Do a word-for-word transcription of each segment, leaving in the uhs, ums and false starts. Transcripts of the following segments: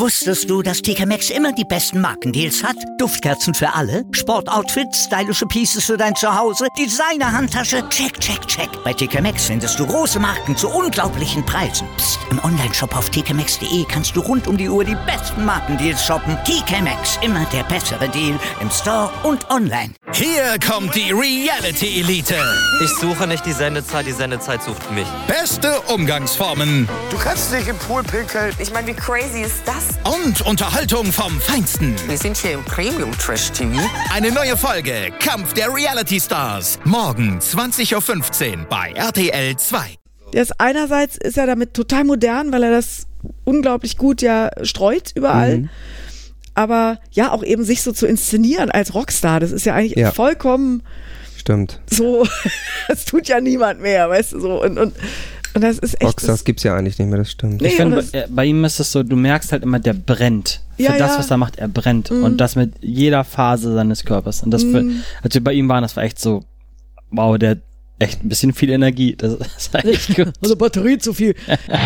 Wusstest du, dass T K Maxx immer die besten Markendeals hat? Duftkerzen für alle, Sportoutfits, stylische Pieces für dein Zuhause, Designer-Handtasche, check, check, check. Bei T K Maxx findest du große Marken zu unglaublichen Preisen. Psst. Im Onlineshop auf t k maxx punkt d e kannst du rund um die Uhr die besten Markendeals shoppen. T K Maxx, immer der bessere Deal im Store und online. Hier kommt die Reality-Elite. Ich suche nicht die Sendezeit, die Sendezeit sucht mich. Beste Umgangsformen. Du kannst nicht im Pool pinkeln. Ich meine, wie crazy ist das? Und Unterhaltung vom Feinsten. Wir sind hier im Premium-Trash-T V. Eine neue Folge, Kampf der Reality-Stars. Morgen zwanzig Uhr fünfzehn bei R T L zwei. Der ist einerseits ist er damit total modern, weil er das unglaublich gut ja streut überall. Mhm. Aber ja, auch eben sich so zu inszenieren als Rockstar, das ist ja eigentlich ja. vollkommen Stimmt. so, das tut ja niemand mehr, weißt du, so. Und, und, und das ist echt. Rockstars gibt's ja eigentlich nicht mehr, das stimmt. Nee, ich finde, bei, bei ihm ist es so, du merkst halt immer, der brennt. Für ja, das, ja. was er macht, er brennt. Mhm. Und das mit jeder Phase seines Körpers. Und das, mhm. für, als wir bei ihm waren, das war echt so, wow, der hat echt ein bisschen viel Energie. Das, das war echt gut. Also Batterie zu viel.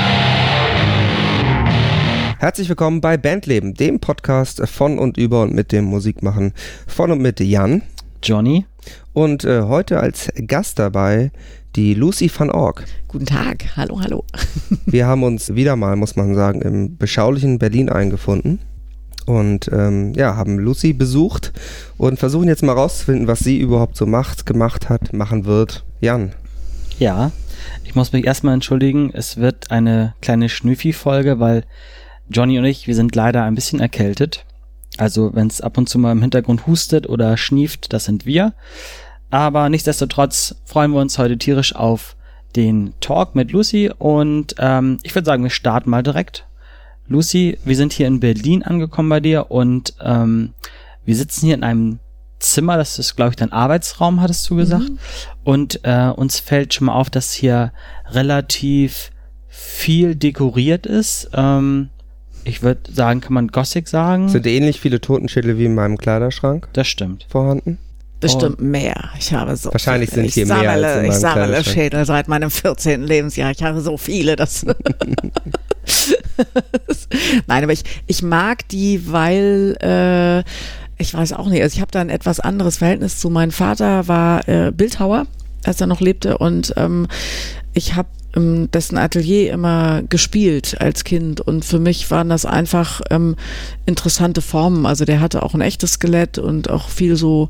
Herzlich willkommen bei Bandleben, dem Podcast von und über und mit dem Musikmachen von und mit Jan, Johnny und äh, heute als Gast dabei die Lucy van Ork. Guten Tag, hallo, hallo. Wir haben uns wieder mal, muss man sagen, im beschaulichen Berlin eingefunden und ähm, ja, haben Lucy besucht und versuchen jetzt mal rauszufinden, was sie überhaupt so macht, gemacht hat, machen wird. Jan. Ja, ich muss mich erstmal entschuldigen, es wird eine kleine Schnüffi-Folge, weil Johnny und ich, wir sind leider ein bisschen erkältet. Also wenn es ab und zu mal im Hintergrund hustet oder schnieft, das sind wir. Aber nichtsdestotrotz freuen wir uns heute tierisch auf den Talk mit Lucy. Und ähm, ich würde sagen, wir starten mal direkt. Lucy, wir sind hier in Berlin angekommen bei dir und ähm, wir sitzen hier in einem Zimmer. Das ist, glaube ich, dein Arbeitsraum, hattest du gesagt. Mhm. Und äh, uns fällt schon mal auf, dass hier relativ viel dekoriert ist. Ähm, Ich würde sagen, kann man Gothic sagen? Sind ähnlich viele Totenschädel wie in meinem Kleiderschrank? Das stimmt. Vorhanden? Bestimmt oh. mehr. Ich habe so Wahrscheinlich viele. sind hier ich mehr sammle, als in meinem Ich sammle Kleiderschrank. Schädel seit meinem vierzehnten Lebensjahr. Ich habe so viele. Das Nein, aber ich, ich mag die, weil äh, ich weiß auch nicht, also ich habe da ein etwas anderes Verhältnis zu. Mein Vater war äh, Bildhauer, als er noch lebte, und ähm, ich habe dessen Atelier immer gespielt als Kind, und für mich waren das einfach ähm, interessante Formen. Also der hatte auch ein echtes Skelett und auch viel so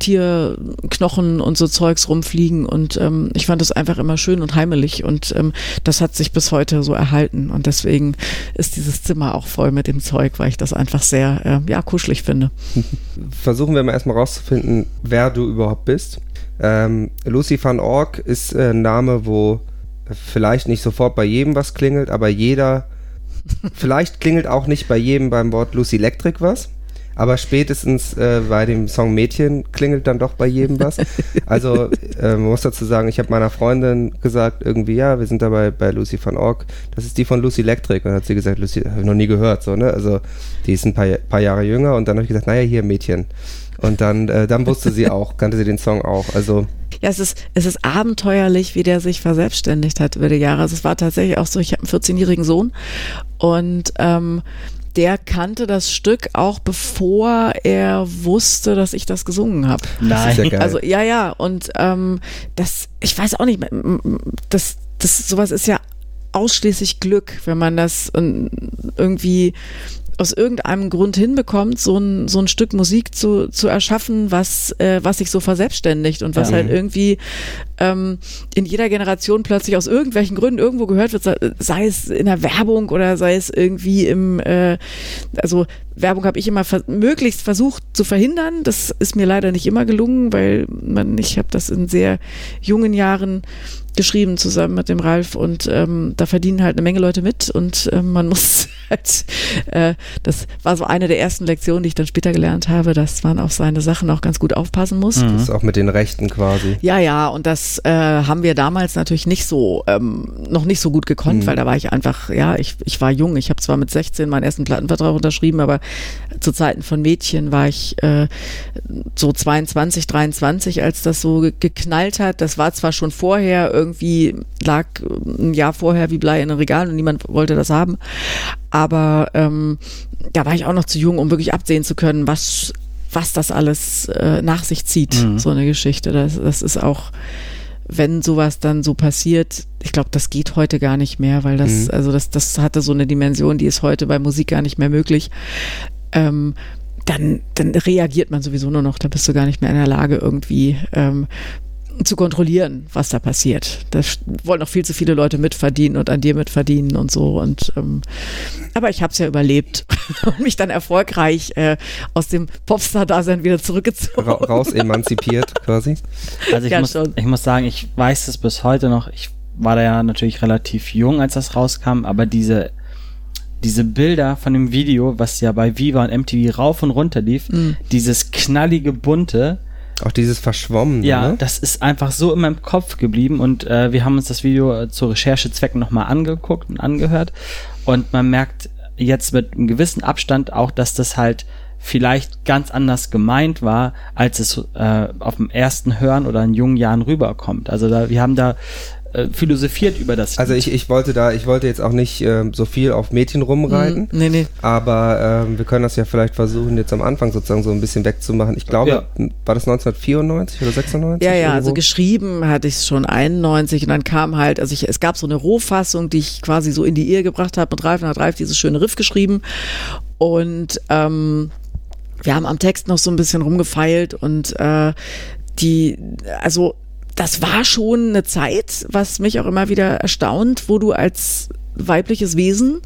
Tierknochen und so Zeugs rumfliegen, und ähm, ich fand das einfach immer schön und heimelig, und ähm, das hat sich bis heute so erhalten, und deswegen ist dieses Zimmer auch voll mit dem Zeug, weil ich das einfach sehr äh, ja, kuschelig finde. Versuchen wir mal erstmal rauszufinden, wer du überhaupt bist. Ähm, Lucy van Ork ist äh, ein Name, wo vielleicht nicht sofort bei jedem was klingelt, aber jeder, vielleicht klingelt auch nicht bei jedem beim Wort Lucy Electric was, aber spätestens äh, bei dem Song Mädchen klingelt dann doch bei jedem was. Also äh, man muss dazu sagen, ich habe meiner Freundin gesagt, irgendwie, ja, wir sind dabei bei Lucy van Ork, das ist die von Lucy Electric, und dann hat sie gesagt, Lucy, habe ich noch nie gehört, so, ne, also die ist ein paar, paar Jahre jünger, und dann habe ich gesagt, naja, hier Mädchen. Und dann, äh, dann wusste sie auch, kannte sie den Song auch, also. Ja, es ist, es ist abenteuerlich, wie der sich verselbstständigt hat über die Jahre. Also es war tatsächlich auch so, ich habe einen vierzehnjährigen Sohn, und ähm, der kannte das Stück auch bevor er wusste, dass ich das gesungen habe. Nein. Das ist ja geil. Also ja, ja, und ähm, das, ich weiß auch nicht, das, das, sowas ist ja ausschließlich Glück, wenn man das irgendwie aus irgendeinem Grund hinbekommt, so ein, so ein Stück Musik zu, zu erschaffen, was, äh, was sich so verselbstständigt und was ja. halt irgendwie ähm, in jeder Generation plötzlich aus irgendwelchen Gründen irgendwo gehört wird, sei, sei es in der Werbung oder sei es irgendwie im, äh, also Werbung habe ich immer ver- möglichst versucht zu verhindern. Das ist mir leider nicht immer gelungen, weil man, ich habe das in sehr jungen Jahren geschrieben zusammen mit dem Ralf, und ähm, da verdienen halt eine Menge Leute mit, und ähm, man muss halt, äh, das war so eine der ersten Lektionen, die ich dann später gelernt habe, dass man auf seine Sachen auch ganz gut aufpassen muss. Das ist auch mit den Rechten quasi. Ja, ja, und das äh, haben wir damals natürlich nicht so, ähm, noch nicht so gut gekonnt, mhm. weil da war ich einfach, ja, ich, ich war jung, ich habe zwar mit sechzehn meinen ersten Plattenvertrag unterschrieben, aber zu Zeiten von Mädchen war ich äh, so zweiundzwanzig, dreiundzwanzig, als das so ge- geknallt hat. Das war zwar schon vorher irgendwie irgendwie, lag ein Jahr vorher wie Blei in den Regalen und niemand wollte das haben. Aber ähm, da war ich auch noch zu jung, um wirklich absehen zu können, was, was das alles äh, nach sich zieht, mhm. so eine Geschichte. Das, das ist auch, wenn sowas dann so passiert, ich glaube, das geht heute gar nicht mehr, weil das, mhm. also das, das hatte so eine Dimension, die ist heute bei Musik gar nicht mehr möglich. Ähm, dann, dann reagiert man sowieso nur noch, da bist du gar nicht mehr in der Lage, irgendwie ähm, zu kontrollieren, was da passiert. Da wollen noch viel zu viele Leute mitverdienen und an dir mitverdienen und so. Und ähm, aber ich habe es ja überlebt und mich dann erfolgreich äh, aus dem Popstar-Dasein wieder zurückgezogen. Ra- raus emanzipiert quasi. Also ich, ja, muss, schon. ich muss sagen, ich weiß es bis heute noch. Ich war da ja natürlich relativ jung, als das rauskam, aber diese diese Bilder von dem Video, was ja bei Viva und M T V rauf und runter lief, mhm. dieses knallige Bunte, auch dieses Verschwommene. Ja, ne? Das ist einfach so in meinem Kopf geblieben und äh, wir haben uns das Video äh, zu Recherchezwecken nochmal angeguckt und angehört und man merkt jetzt mit einem gewissen Abstand auch, dass das halt vielleicht ganz anders gemeint war, als es äh, auf dem ersten Hören oder in jungen Jahren rüberkommt. Also da, wir haben da äh, philosophiert über das. Also ich, ich wollte da, ich wollte jetzt auch nicht ähm, so viel auf Mädchen rumreiten, mm, nee, nee. aber ähm, wir können das ja vielleicht versuchen, jetzt am Anfang sozusagen so ein bisschen wegzumachen. Ich glaube, ja. war das neunzehnhundertvierundneunzig oder sechsundneunzig? Ja, ja, irgendwo? also geschrieben hatte ich es schon einundneunzig und dann kam halt, also ich, es gab so eine Rohfassung, die ich quasi so in die Ehe gebracht habe mit Ralf und hat Ralf dieses schöne Riff geschrieben und ähm, wir haben am Text noch so ein bisschen rumgefeilt und äh, die, also das war schon eine Zeit, was mich auch immer wieder erstaunt, wo du als weibliches Wesen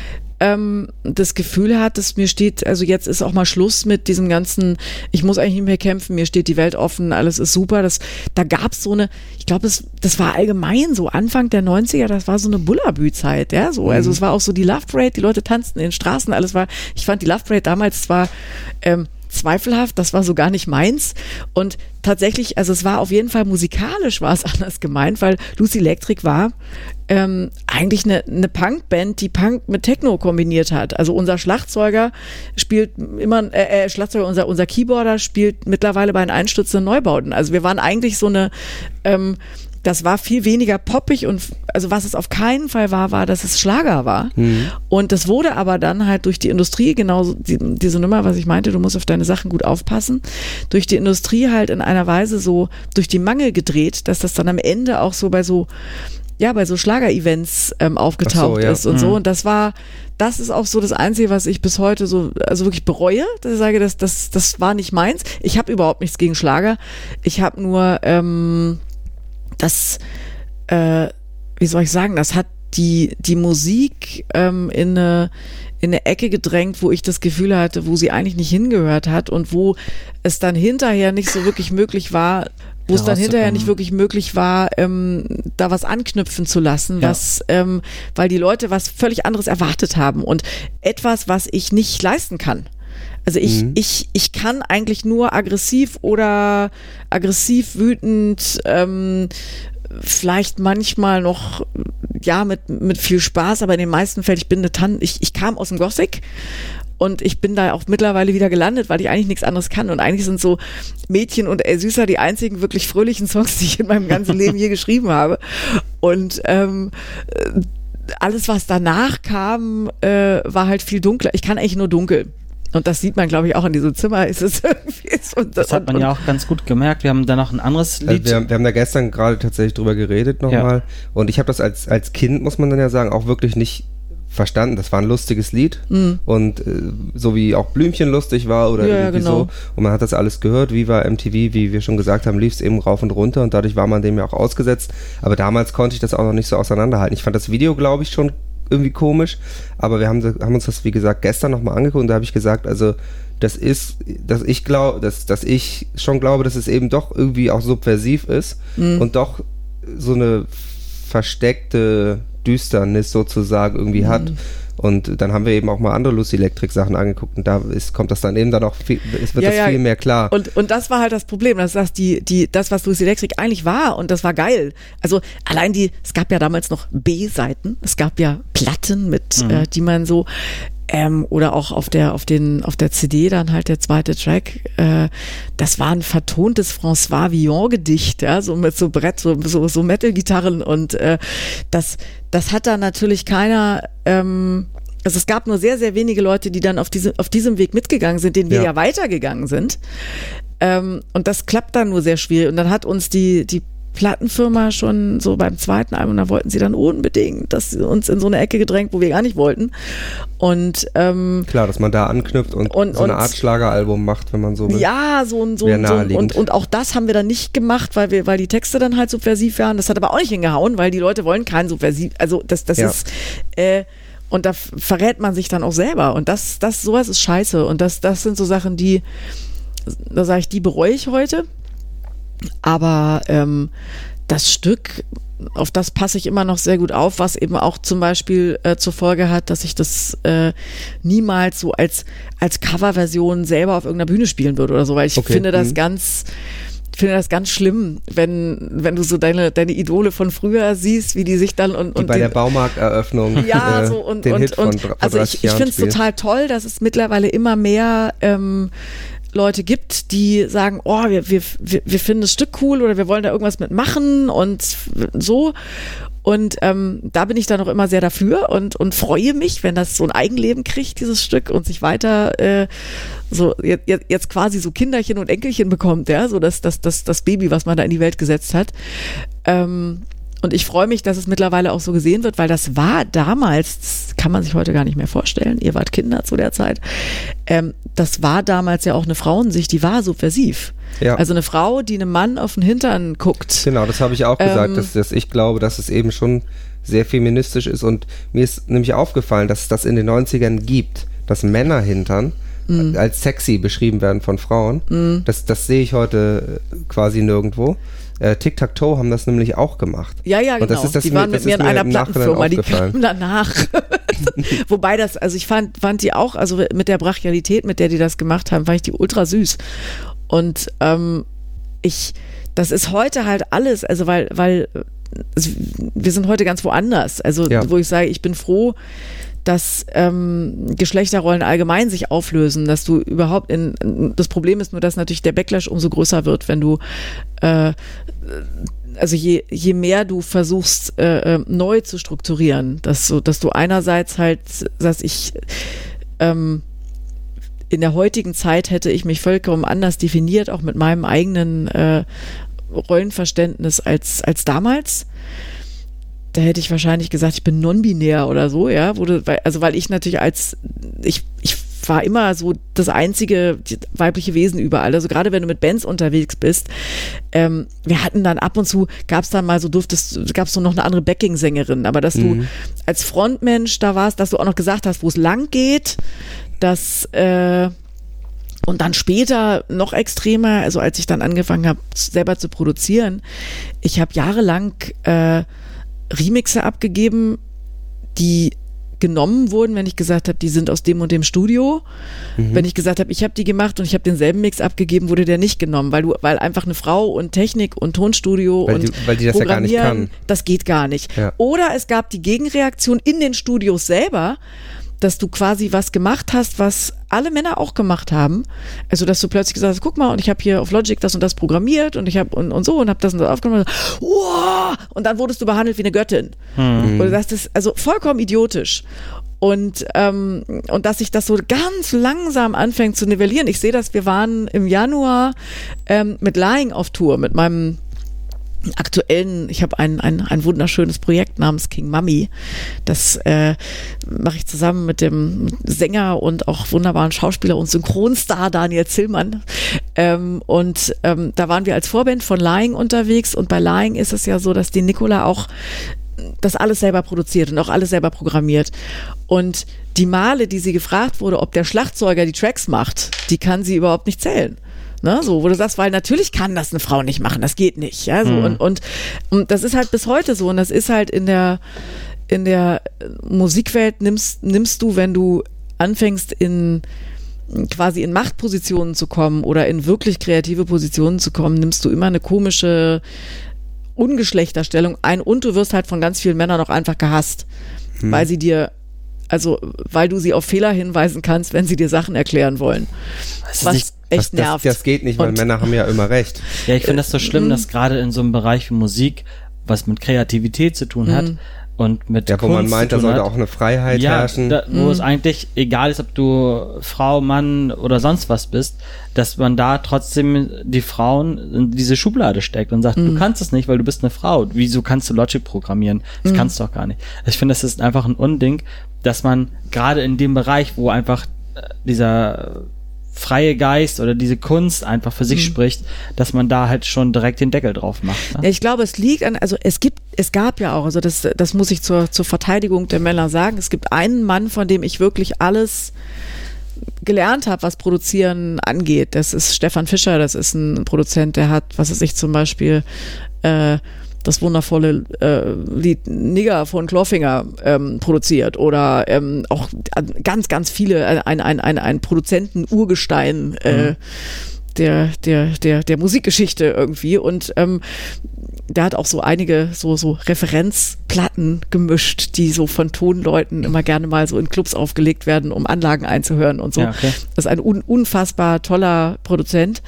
ähm, das Gefühl hattest, mir steht, also jetzt ist auch mal Schluss mit diesem ganzen, ich muss eigentlich nicht mehr kämpfen, mir steht die Welt offen, alles ist super. Das, da gab es so eine, ich glaube, das, das war allgemein so Anfang der neunziger, das war so eine Bullabü-Zeit, ja, so. Also es war auch so die Love Parade, die Leute tanzten in den Straßen, alles war, ich fand die Love Parade damals zwar ähm, zweifelhaft, das war so gar nicht meins und tatsächlich, also es war auf jeden Fall musikalisch war es anders gemeint, weil Lucy Electric war ähm, eigentlich eine, eine Punkband, die Punk mit Techno kombiniert hat. Also unser Schlagzeuger spielt immer, äh, äh, Schlagzeuger, unser, unser Keyboarder spielt mittlerweile bei den einstürzenden Neubauten. Also wir waren eigentlich so eine ähm, das war viel weniger poppig und also was es auf keinen Fall war, war, dass es Schlager war. Mhm. Und das wurde aber dann halt durch die Industrie, genauso die, diese Nummer, was ich meinte, du musst auf deine Sachen gut aufpassen, durch die Industrie halt in einer Weise so durch die Mangel gedreht, dass das dann am Ende auch so bei so, ja, bei so Schlager-Events ähm, aufgetaucht so, ja. ist und mhm. so. Und das war, das ist auch so das Einzige, was ich bis heute so, also wirklich bereue, dass ich sage, das, das, das war nicht meins. Ich habe überhaupt nichts gegen Schlager. Ich habe nur, ähm, das, äh, wie soll ich sagen, das hat die, die Musik ähm, in eine, in eine Ecke gedrängt, wo ich das Gefühl hatte, wo sie eigentlich nicht hingehört hat und wo es dann hinterher nicht so wirklich möglich war, wo es dann hinterher nicht wirklich möglich war, ähm, da was anknüpfen zu lassen, ja. was, ähm, weil die Leute was völlig anderes erwartet haben und etwas, was ich nicht leisten kann. Also ich, mhm. ich, ich kann eigentlich nur aggressiv oder aggressiv wütend, ähm, vielleicht manchmal noch, ja, mit, mit viel Spaß, aber in den meisten Fällen, ich bin eine Tante, ich, ich kam aus dem Gothic und ich bin da auch mittlerweile wieder gelandet, weil ich eigentlich nichts anderes kann und eigentlich sind so Mädchen und ey Süßer die einzigen wirklich fröhlichen Songs, die ich in meinem ganzen Leben je geschrieben habe und ähm, alles, was danach kam, äh, war halt viel dunkler. Ich kann eigentlich nur dunkel. Und das sieht man, glaube ich, auch in diesem Zimmer. Ist es irgendwie so, und, das hat man und, ja auch ganz gut gemerkt. Wir haben da noch ein anderes Lied. Also wir, haben, wir haben da gestern gerade tatsächlich drüber geredet nochmal. Ja. Und ich habe das als, als Kind, muss man dann ja sagen, auch wirklich nicht verstanden. Das war ein lustiges Lied. Mhm. Und äh, so wie auch Blümchen lustig war oder ja, irgendwie genau. so. Und man hat das alles gehört. Viva M T V, wie wir schon gesagt haben, lief es eben rauf und runter. Und dadurch war man dem ja auch ausgesetzt. Aber damals konnte ich das auch noch nicht so auseinanderhalten. Ich fand das Video, glaube ich, schon irgendwie komisch, aber wir haben, haben uns das, wie gesagt, gestern nochmal angeguckt und da habe ich gesagt, also das ist, dass ich glaube, dass, dass ich schon glaube, dass es eben doch irgendwie auch subversiv ist mhm. und doch so eine versteckte Düsternis sozusagen irgendwie mhm. hat. Und dann haben wir eben auch mal andere Lucy Electric Sachen angeguckt und da ist, kommt das dann eben dann auch viel, es wird ja, das ja. viel mehr klar. Und, und das war halt das Problem, dass das die, die, das, was Lucy Electric eigentlich war und das war geil. Also allein die, es gab ja damals noch B-Seiten, es gab ja Platten mit, mhm. äh, die man so, Ähm, oder auch auf der, auf den, auf der C D dann halt der zweite Track, äh, das war ein vertontes François Villon-Gedicht, ja, so mit so Brett, so, so, so Metal-Gitarren und äh, das, das hat da natürlich keiner, ähm, also es gab nur sehr, sehr wenige Leute, die dann auf, diese, auf diesem Weg mitgegangen sind, den wir ja, ja weitergegangen sind. Ähm, und das klappt dann nur sehr schwierig. Und dann hat uns die, die Plattenfirma schon so beim zweiten Album, da wollten sie dann unbedingt, dass sie uns in so eine Ecke gedrängt, wo wir gar nicht wollten. Und ähm, klar, dass man da anknüpft und, und so eine und, Art Schlageralbum macht, wenn man so will. Ja, so ein so, so und, und auch das haben wir dann nicht gemacht, weil wir, weil die Texte dann halt subversiv waren. Das hat aber auch nicht hingehauen, weil die Leute wollen keinen subversiv, also das, das ja. ist äh, und da verrät man sich dann auch selber. Und das, das, sowas ist scheiße. Und das, das sind so Sachen, die, da sage ich, die bereue ich heute. Aber ähm, das Stück, auf das passe ich immer noch sehr gut auf, was eben auch zum Beispiel äh, zur Folge hat, dass ich das äh, niemals so als, als Coverversion selber auf irgendeiner Bühne spielen würde oder so, weil ich okay. finde das mhm. ganz, finde das ganz schlimm, wenn, wenn du so deine, deine Idole von früher siehst, wie die sich dann und, und die bei den, der Baumarkteröffnung ja, äh, so und, den und, Hit und, von vor also ich, ich finde es total toll, dass es mittlerweile immer mehr ähm, Leute gibt, die sagen, oh, wir, wir, wir, wir finden das Stück cool oder wir wollen da irgendwas mitmachen und so. Und ähm, da bin ich dann auch immer sehr dafür und, und freue mich, wenn das so ein Eigenleben kriegt, dieses Stück, und sich weiter äh, so jetzt, jetzt quasi so Kinderchen und Enkelchen bekommt, ja, so das, das, das, das Baby, was man da in die Welt gesetzt hat. Ähm, Und ich freue mich, dass es mittlerweile auch so gesehen wird, weil das war damals, das kann man sich heute gar nicht mehr vorstellen, ihr wart Kinder zu der Zeit, ähm, das war damals ja auch eine Frauensicht, die war subversiv. Ja. Also eine Frau, die einem Mann auf den Hintern guckt. Genau, das habe ich auch gesagt, Ähm, dass, dass ich glaube, dass es eben schon sehr feministisch ist, und mir ist nämlich aufgefallen, dass es das in den neunzigern gibt, dass Männerhintern mm. als sexy beschrieben werden von Frauen. Mm. Das, das sehe ich heute quasi nirgendwo. Äh, Tic-Tac-Toe haben das nämlich auch gemacht. Ja, ja, genau. Und das ist das die mir, waren mit mir in einer Plattenfirma, die kamen danach. Wobei das, also ich fand, fand die auch, also mit der Brachialität, mit der die das gemacht haben, fand ich die ultra süß. Und ähm, ich, das ist heute halt alles, also weil, weil also wir sind heute ganz woanders. Also ja. wo ich sage, ich bin froh, dass ähm, Geschlechterrollen allgemein sich auflösen, dass du überhaupt in, das Problem ist nur, dass natürlich der Backlash umso größer wird, wenn du äh, also je, je mehr du versuchst äh, neu zu strukturieren, dass so, dass du einerseits halt sagst, ich ähm, in der heutigen Zeit hätte ich mich vollkommen anders definiert, auch mit meinem eigenen äh, Rollenverständnis als, als damals. Da hätte ich wahrscheinlich gesagt, ich bin non-binär oder so, ja, wurde, also weil ich natürlich als, ich, ich war immer so das einzige weibliche Wesen überall, also gerade wenn du mit Bands unterwegs bist, ähm, wir hatten dann ab und zu, gab es dann mal so, durftest, gab es so noch eine andere Backing-Sängerin, aber dass mhm. du als Frontmensch da warst, dass du auch noch gesagt hast, wo es lang geht, dass, äh, und dann später noch extremer, also als ich dann angefangen habe, selber zu produzieren, ich habe jahrelang äh, Remixe abgegeben, die genommen wurden, wenn ich gesagt habe, die sind aus dem und dem Studio. Mhm. Wenn ich gesagt habe, ich habe die gemacht und ich habe denselben Mix abgegeben, wurde der nicht genommen, weil du, weil einfach eine Frau und Technik und Tonstudio weil und die, weil die das ja gar nicht kann. Das geht gar nicht. Ja. Oder es gab die Gegenreaktion in den Studios selber, dass du quasi was gemacht hast, was alle Männer auch gemacht haben. Also, dass du plötzlich gesagt hast, guck mal, und ich habe hier auf Logic das und das programmiert und ich habe und, und so und habe das und das aufgenommen. Und, wow! Und dann wurdest du behandelt wie eine Göttin. Mhm. Und das ist also vollkommen idiotisch. Und, ähm, und dass sich das so ganz langsam anfängt zu nivellieren. Ich sehe das, wir waren im Januar ähm, mit Lying auf Tour, mit meinem aktuellen, ich habe ein, ein, ein wunderschönes Projekt namens King Mummy. Das äh, mache ich zusammen mit dem Sänger und auch wunderbaren Schauspieler und Synchronstar Daniel Zillmann. Ähm, und ähm, da waren wir als Vorband von Lying unterwegs, und bei Lying ist es ja so, dass die Nicola auch das alles selber produziert und auch alles selber programmiert. Und die Male, die sie gefragt wurde, ob der Schlagzeuger die Tracks macht, die kann sie überhaupt nicht zählen. Ne, so, wo du sagst, weil natürlich kann das eine Frau nicht machen, das geht nicht, ja, so, mhm. und, und, und das ist halt bis heute so, und das ist halt in der, in der Musikwelt nimmst, nimmst du, wenn du anfängst in, quasi in Machtpositionen zu kommen oder in wirklich kreative Positionen zu kommen, nimmst du immer eine komische Ungeschlechterstellung ein, und du wirst halt von ganz vielen Männern auch einfach gehasst, mhm. weil sie dir Also, weil du sie auf Fehler hinweisen kannst, wenn sie dir Sachen erklären wollen. Das was nicht, echt das, nervt. Das, das geht nicht, weil Und, Männer haben ja immer recht. Ja, ich finde das so schlimm, Mhm. dass gerade in so einem Bereich wie Musik, was mit Kreativität zu tun hat Mhm. und mit Ja, wo Kunst man meint, da zu tun sollte hat, auch eine Freiheit ja, herrschen. da, wo Mhm. es eigentlich egal ist, ob du Frau, Mann oder sonst was bist, dass man da trotzdem die Frauen in diese Schublade steckt und sagt, Mhm. du kannst es nicht, weil du bist eine Frau. Wieso kannst du Logic programmieren? Das Mhm. kannst du doch gar nicht. Ich finde, das ist einfach ein Unding, dass man gerade in dem Bereich, wo einfach äh, dieser freie Geist oder diese Kunst einfach für sich Mhm. spricht, dass man da halt schon direkt den Deckel drauf macht. Ne? Ja, ich glaube, es liegt an, also es gibt, es gab ja auch, also das, das muss ich zur, zur Verteidigung der Männer sagen, es gibt einen Mann, von dem ich wirklich alles gelernt habe, was Produzieren angeht. Das ist Stefan Fischer, das ist ein Produzent, der hat, was weiß ich, zum Beispiel äh, das wundervolle äh, Lied Nigger von Clawfinger ähm, produziert oder ähm, auch ganz, ganz viele, ein, ein, ein, ein Produzenten-Urgestein äh, mhm. der, der, der, der Musikgeschichte irgendwie und ähm, der hat auch so einige so, so Referenzplatten gemischt, die so von Tonleuten immer gerne mal so in Clubs aufgelegt werden, um Anlagen einzuhören und so. Ja, okay. Das ist ein un, unfassbar toller Produzent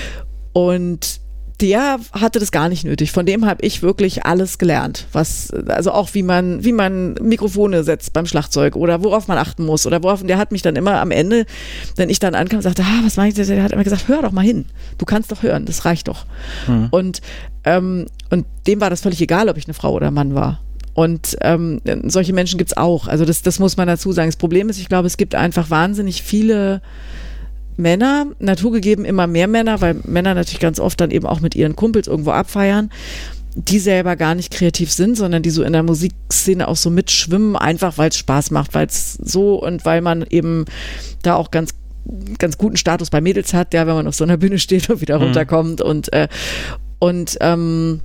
und der hatte das gar nicht nötig. Von dem habe ich wirklich alles gelernt, was, also auch wie man, wie man Mikrofone setzt beim Schlagzeug oder worauf man achten muss oder worauf, und der hat mich dann immer am Ende, wenn ich dann ankam, sagte, ah, was meine ich, der hat immer gesagt, hör doch mal hin, du kannst doch hören, das reicht doch. Mhm. Und, ähm, und dem war das völlig egal, ob ich eine Frau oder ein Mann war. Und ähm, solche Menschen gibt's auch, also das, das muss man dazu sagen. Das Problem ist, ich glaube, es gibt einfach wahnsinnig viele Männer, naturgegeben immer mehr Männer, weil Männer natürlich ganz oft dann eben auch mit ihren Kumpels irgendwo abfeiern, die selber gar nicht kreativ sind, sondern die so in der Musikszene auch so mitschwimmen, einfach weil es Spaß macht, weil es so und weil man eben da auch ganz ganz guten Status bei Mädels hat, ja, wenn man auf so einer Bühne steht und wieder runterkommt mhm. und äh, und ähm,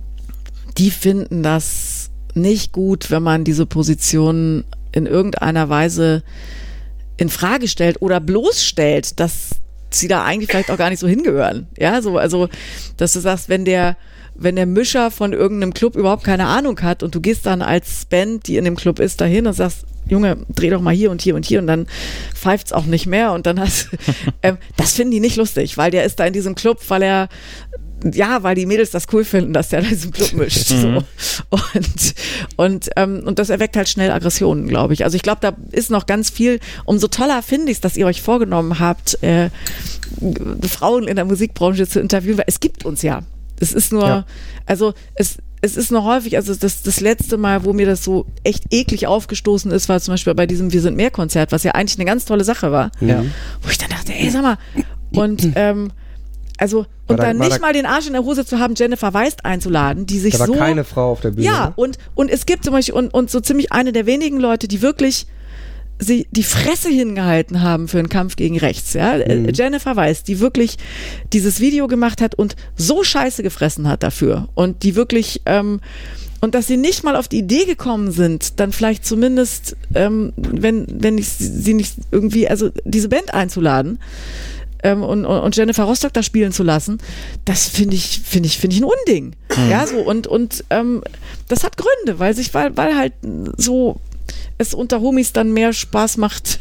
die finden das nicht gut, wenn man diese Position in irgendeiner Weise in Frage stellt oder bloßstellt, dass sie da eigentlich vielleicht auch gar nicht so hingehören. Ja, so, also, dass du sagst, wenn der, wenn der Mischer von irgendeinem Club überhaupt keine Ahnung hat und du gehst dann als Band, die in dem Club ist, dahin und sagst, Junge, dreh doch mal hier und hier und hier und dann pfeift's auch nicht mehr und dann hast, ähm, das finden die nicht lustig, weil der ist da in diesem Club, weil er ja, weil die Mädels das cool finden, dass der da diesen Club mischt. So. Und, und, ähm, und das erweckt halt schnell Aggressionen, glaube ich. Also ich glaube, da ist noch ganz viel, umso toller finde ich es, dass ihr euch vorgenommen habt, äh, Frauen in der Musikbranche zu interviewen, weil es gibt uns ja. Es ist nur, ja. also es Es ist noch häufig, also das, das letzte Mal, wo mir das so echt eklig aufgestoßen ist, war zum Beispiel bei diesem Wir sind mehr Konzert, was ja eigentlich eine ganz tolle Sache war. Ja. Wo ich dann dachte, ey, sag mal, und ähm, also und da, dann nicht da, mal den Arsch in der Hose zu haben, Jennifer Weist einzuladen, die sich da war so... keine Frau auf der Bühne. Ja, und, und es gibt zum Beispiel, und, und so ziemlich eine der wenigen Leute, die wirklich sie die Fresse hingehalten haben für einen Kampf gegen rechts, ja, mhm. Jennifer Weist, die wirklich dieses Video gemacht hat und so Scheiße gefressen hat dafür und die wirklich, ähm, und dass sie nicht mal auf die Idee gekommen sind, dann vielleicht zumindest, ähm, wenn, wenn ich sie nicht irgendwie, also diese Band einzuladen, Ähm, und, und Jennifer Rostock da spielen zu lassen, das finde ich, finde ich, finde ich ein Unding. Mhm. Ja, so, und, und ähm, das hat Gründe, weil sich, weil, weil halt so es unter Homies dann mehr Spaß macht.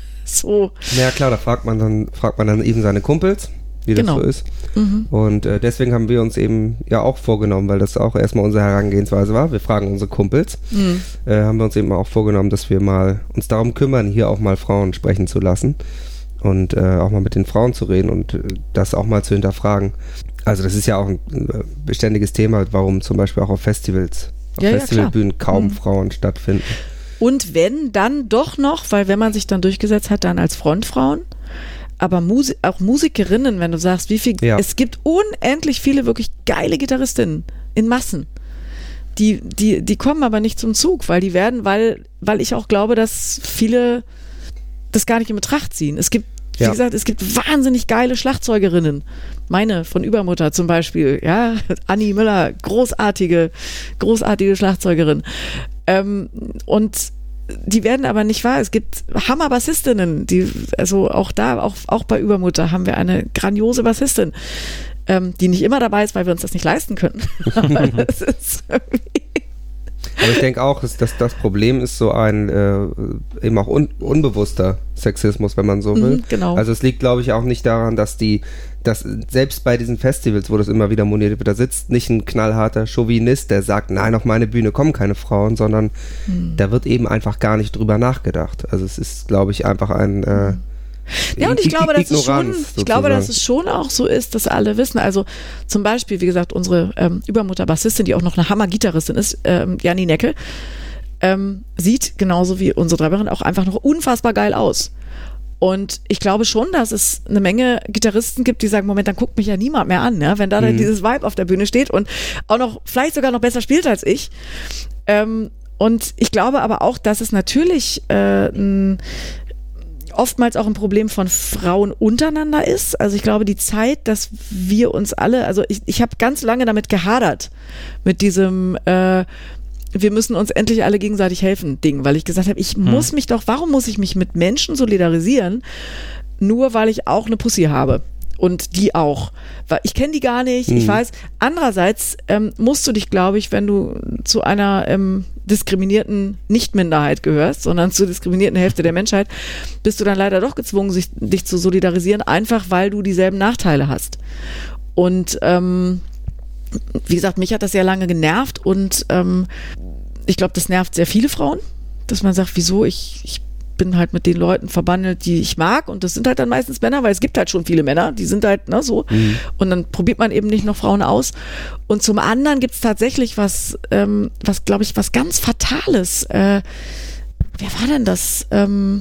So. Ja klar, da fragt man dann, fragt man dann eben seine Kumpels, wie das genau. so ist. Mhm. Und äh, deswegen haben wir uns eben ja auch vorgenommen, weil das auch erstmal unsere Herangehensweise war. Wir fragen unsere Kumpels. Mhm. Äh, haben wir uns eben auch vorgenommen, dass wir mal uns darum kümmern, hier auch mal Frauen sprechen zu lassen. Und äh, auch mal mit den Frauen zu reden und äh, das auch mal zu hinterfragen. Also das ist ja auch ein äh, beständiges Thema, warum zum Beispiel auch auf Festivals, auf ja, Festivalbühnen ja, kaum mhm. Frauen stattfinden. Und wenn, dann doch noch, weil wenn man sich dann durchgesetzt hat, dann als Frontfrauen, aber Musi- auch Musikerinnen, wenn du sagst, wie viel, ja. es gibt unendlich viele wirklich geile Gitarristinnen in Massen. Die, die, die kommen aber nicht zum Zug, weil die werden, weil, weil ich auch glaube, dass viele das gar nicht in Betracht ziehen. Es gibt, wie ja. gesagt, es gibt wahnsinnig geile Schlagzeugerinnen. Meine von Übermutter zum Beispiel, ja, Anni Müller, großartige, großartige Schlagzeugerin. Ähm, und die werden aber nicht wahr. Es gibt Hammer-Bassistinnen, die, also auch da, auch, auch bei Übermutter haben wir eine grandiose Bassistin, ähm, die nicht immer dabei ist, weil wir uns das nicht leisten können. Aber das ist irgendwie Aber ich denke auch, dass, dass das Problem ist so ein äh, eben auch un, unbewusster Sexismus, wenn man so will. Mhm, genau. Also es liegt, glaube ich, auch nicht daran, dass die, dass selbst bei diesen Festivals, wo das immer wieder moniert wird, da sitzt nicht ein knallharter Chauvinist, der sagt, nein, auf meine Bühne kommen keine Frauen, sondern mhm. da wird eben einfach gar nicht drüber nachgedacht. Also es ist, glaube ich, einfach ein äh, Ja, und ich glaube, dass es schon, Ignoranz, ich glaube, dass es schon auch so ist, dass alle wissen, also zum Beispiel, wie gesagt, unsere ähm, Übermutter-Bassistin, die auch noch eine Hammer-Gitarristin ist, ähm, Janni Neckel, ähm, sieht genauso wie unsere Drummerin auch einfach noch unfassbar geil aus. Und ich glaube schon, dass es eine Menge Gitarristen gibt, die sagen, Moment, dann guckt mich ja niemand mehr an, ja? Wenn da mhm. dann dieses Vibe auf der Bühne steht und auch noch, vielleicht sogar noch besser spielt als ich. Ähm, und ich glaube aber auch, dass es natürlich äh, ein oftmals auch ein Problem von Frauen untereinander ist. Also ich glaube, die Zeit, dass wir uns alle, also ich, ich habe ganz lange damit gehadert, mit diesem äh, wir müssen uns endlich alle gegenseitig helfen Ding, weil ich gesagt habe, ich hm. muss mich doch, warum muss ich mich mit Menschen solidarisieren, nur weil ich auch eine Pussy habe? Und die auch. Weil ich kenne die gar nicht, mhm. ich weiß. Andererseits ähm, musst du dich, glaube ich, wenn du zu einer ähm, diskriminierten Nicht-Minderheit gehörst, sondern zur diskriminierten Hälfte der Menschheit, bist du dann leider doch gezwungen, sich, dich zu solidarisieren, einfach weil du dieselben Nachteile hast. Und ähm, wie gesagt, mich hat das sehr lange genervt und ähm, ich glaube, das nervt sehr viele Frauen, dass man sagt, wieso, ich, ich bin halt mit den Leuten verbandelt, die ich mag und das sind halt dann meistens Männer, weil es gibt halt schon viele Männer, die sind halt ne, so mhm. und dann probiert man eben nicht noch Frauen aus und zum anderen gibt es tatsächlich was, ähm, was glaube ich, was ganz Fatales. Äh, wer war denn das, ähm,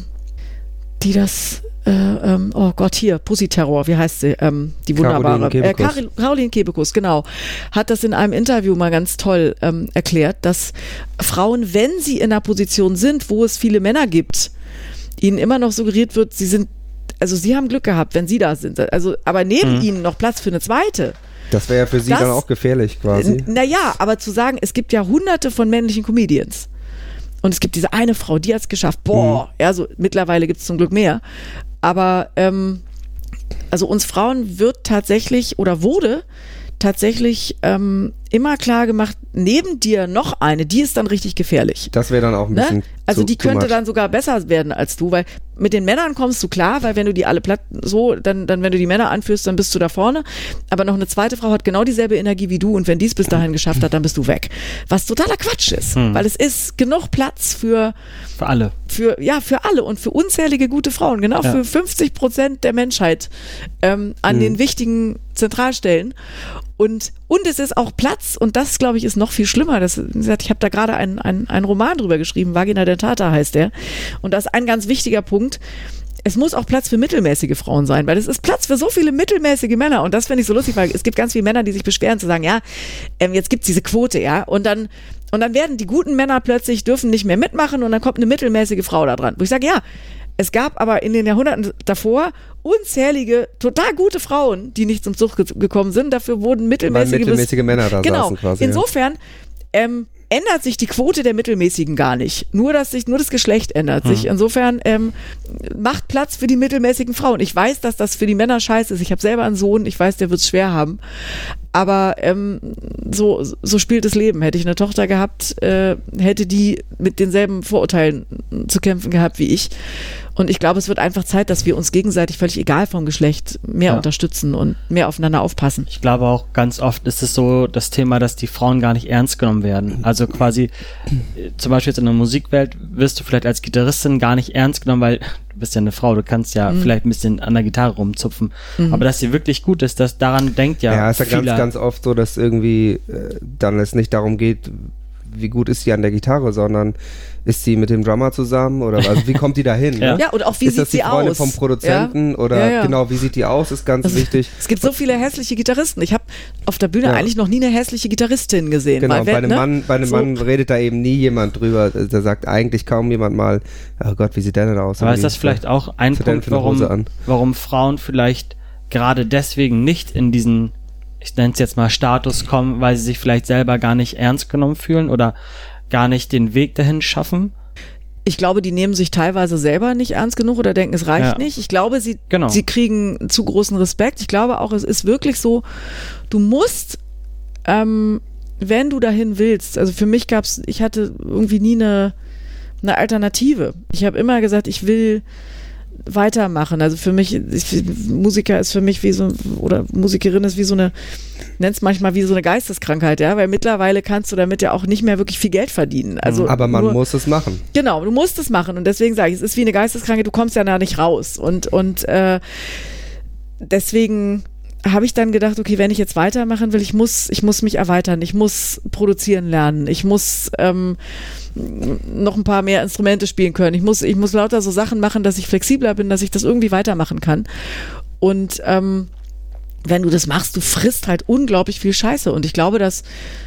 die das äh, ähm, oh Gott, hier, Pussy-Terror, wie heißt sie, ähm, die wunderbare Caroline Kebekus. Äh, Caroline Kebekus, genau, hat das in einem Interview mal ganz toll ähm, erklärt, dass Frauen, wenn sie in einer Position sind, wo es viele Männer gibt, ihnen immer noch suggeriert wird, sie sind, also sie haben Glück gehabt, wenn sie da sind, also aber neben mhm. ihnen noch Platz für eine zweite. Das wäre ja für sie das, dann auch gefährlich quasi. Naja, aber zu sagen, es gibt ja hunderte von männlichen Comedians und es gibt diese eine Frau, die hat es geschafft, boah, mhm. ja, so mittlerweile gibt es zum Glück mehr, aber ähm, also uns Frauen wird tatsächlich oder wurde tatsächlich ähm, immer klar gemacht, neben dir noch eine, die ist dann richtig gefährlich. Das wäre dann auch ein bisschen ne? Also zu, die könnte dann sogar besser werden als du, weil mit den Männern kommst du klar, weil wenn du die alle platt so, dann, dann wenn du die Männer anführst, dann bist du da vorne, aber noch eine zweite Frau hat genau dieselbe Energie wie du und wenn die es bis dahin geschafft hat, dann bist du weg. Was totaler Quatsch ist, hm. weil es ist genug Platz für für alle. Für, ja, für alle und für unzählige gute Frauen, genau ja. für fünfzig Prozent der Menschheit ähm, an hm. den wichtigen Zentralstellen. Und, und es ist auch Platz, und das, glaube ich, ist noch viel schlimmer. Das, ich habe da gerade einen, einen, einen Roman drüber geschrieben, Vagina Dentata heißt der. Und da ist ein ganz wichtiger Punkt, es muss auch Platz für mittelmäßige Frauen sein, weil es ist Platz für so viele mittelmäßige Männer. Und das finde ich so lustig, weil es gibt ganz viele Männer, die sich beschweren, zu sagen, ja, ähm, jetzt gibt's diese Quote, ja, und dann und dann werden die guten Männer plötzlich, dürfen nicht mehr mitmachen und dann kommt eine mittelmäßige Frau da dran. Wo ich sage, ja, es gab aber in den Jahrhunderten davor unzählige, total gute Frauen, die nicht zum Zug ge- gekommen sind. Dafür wurden mittelmäßige, Weil mittelmäßige bis, Männer da genau, saßen quasi. Insofern ähm, ändert sich die Quote der Mittelmäßigen gar nicht. Nur, dass sich, nur das Geschlecht ändert hm. sich. Insofern ähm, macht Platz für die mittelmäßigen Frauen. Ich weiß, dass das für die Männer scheiße ist. Ich habe selber einen Sohn, ich weiß, der wird es schwer haben. Aber ähm, so, so spielt das Leben. Hätte ich eine Tochter gehabt, äh, hätte die mit denselben Vorurteilen zu kämpfen gehabt wie ich. Und ich glaube, es wird einfach Zeit, dass wir uns gegenseitig, völlig egal vom Geschlecht, mehr ja. unterstützen und mehr aufeinander aufpassen. Ich glaube auch, ganz oft ist es so das Thema, dass die Frauen gar nicht ernst genommen werden. Also quasi, zum Beispiel jetzt in der Musikwelt wirst du vielleicht als Gitarristin gar nicht ernst genommen, weil du bist ja eine Frau, du kannst ja mhm. vielleicht ein bisschen an der Gitarre rumzupfen. Mhm. Aber dass sie wirklich gut ist, dass daran denkt ja Ja, es ist ja viele. ganz, ganz oft so, dass irgendwie äh, dann es nicht darum geht, wie gut ist sie an der Gitarre, sondern ist sie mit dem Drummer zusammen oder also wie kommt die da hin? ja. Ne? ja, und auch wie ist sieht das die sie Freundin aus? vom Produzenten ja. oder ja, ja. genau, wie sieht die aus, ist ganz also, wichtig. Es gibt so viele hässliche Gitarristen. Ich habe auf der Bühne ja. eigentlich noch nie eine hässliche Gitarristin gesehen. Genau, weil, bei einem ne? Mann, bei einem so. Mann redet da eben nie jemand drüber. Da sagt eigentlich kaum jemand mal, oh Gott, wie sieht der denn aus? Aber ist das vielleicht auch ein Punkt, warum, warum Frauen vielleicht gerade deswegen nicht in diesen, ich nenne es jetzt mal Status kommen, weil sie sich vielleicht selber gar nicht ernst genommen fühlen oder gar nicht den Weg dahin schaffen? Ich glaube, die nehmen sich teilweise selber nicht ernst genug oder denken, es reicht ja. nicht. Ich glaube, sie, genau. sie kriegen zu großen Respekt. Ich glaube auch, es ist wirklich so, du musst ähm, wenn du dahin willst, also für mich gab's, ich hatte irgendwie nie eine, eine Alternative. Ich habe immer gesagt, ich will weitermachen. Also für mich, ich, Musiker ist für mich wie so, oder Musikerin ist wie so eine, nenn's manchmal wie so eine Geisteskrankheit, ja, weil mittlerweile kannst du damit ja auch nicht mehr wirklich viel Geld verdienen. Also aber man nur, muss es machen. Genau, du musst es machen und deswegen sage ich, es ist wie eine Geisteskrankheit, du kommst ja da nicht raus und, und äh, deswegen habe ich dann gedacht, okay, wenn ich jetzt weitermachen will, ich muss, ich muss mich erweitern, ich muss produzieren lernen, ich muss ähm, noch ein paar mehr Instrumente spielen können, ich muss, ich muss lauter so Sachen machen, dass ich flexibler bin, dass ich das irgendwie weitermachen kann. Und ähm, wenn du das machst, du frisst halt unglaublich viel Scheiße. Und ich glaube, dass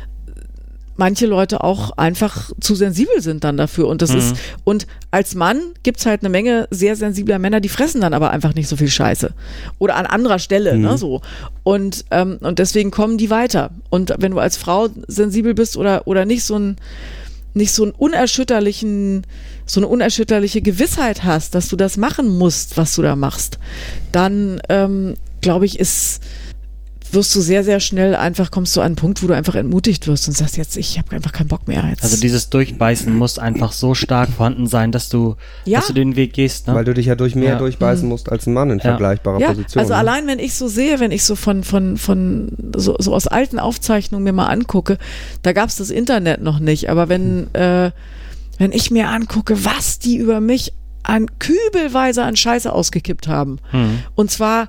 manche Leute auch einfach zu sensibel sind dann dafür. Und das mhm. ist, und als Mann gibt's halt eine Menge sehr sensibler Männer, die fressen dann aber einfach nicht so viel Scheiße. Oder an anderer Stelle, mhm. ne, so. Und, ähm, und deswegen kommen die weiter. Und wenn du als Frau sensibel bist oder, oder nicht so ein, nicht so einen unerschütterlichen, so eine unerschütterliche Gewissheit hast, dass du das machen musst, was du da machst, dann, ähm, glaube ich, ist, wirst du sehr, sehr schnell einfach, kommst du an einen Punkt, wo du einfach entmutigt wirst und sagst jetzt, ich habe einfach keinen Bock mehr. Jetzt. Also dieses Durchbeißen muss einfach so stark vorhanden sein, dass du, ja. dass du den Weg gehst. Ne? Weil du dich ja durch mehr ja. durchbeißen mhm. musst als ein Mann in ja. vergleichbarer ja, Position. Also ne? allein, wenn ich so sehe, wenn ich so von, von, von so, so aus alten Aufzeichnungen mir mal angucke, da gab es das Internet noch nicht, aber wenn, mhm. äh, wenn ich mir angucke, was die über mich an kübelweise an Scheiße ausgekippt haben, mhm. und zwar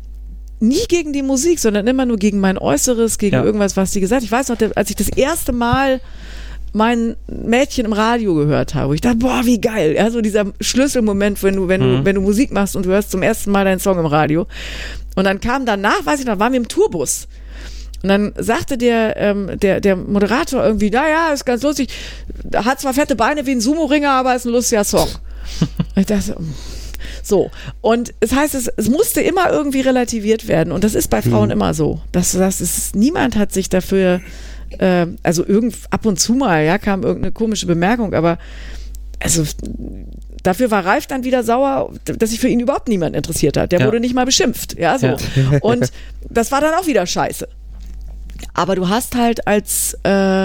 nie gegen die Musik, sondern immer nur gegen mein Äußeres, gegen ja. irgendwas, was die gesagt hat. Ich weiß noch, als ich das erste Mal mein Mädchen im Radio gehört habe, ich dachte, boah, wie geil. Ja, so dieser Schlüsselmoment, wenn du, wenn mhm. du, wenn du Musik machst und du hörst zum ersten Mal deinen Song im Radio. Und dann kam danach, weiß ich noch, waren wir im Tourbus. Und dann sagte der, ähm, der, der Moderator irgendwie, naja, ist ganz lustig, hat zwar fette Beine wie ein Sumo-Ringer, aber ist ein lustiger Song. Ich dachte, so, und es heißt, es, es musste immer irgendwie relativiert werden und das ist bei Frauen mhm. immer so. Das, das ist, niemand hat sich dafür, äh, also irgend, ab und zu mal, ja, kam irgendeine komische Bemerkung, aber also dafür war Ralf dann wieder sauer, dass sich für ihn überhaupt niemand interessiert hat. Der ja. wurde nicht mal beschimpft, ja, so. Ja. Und das war dann auch wieder scheiße. Aber du hast halt als, äh,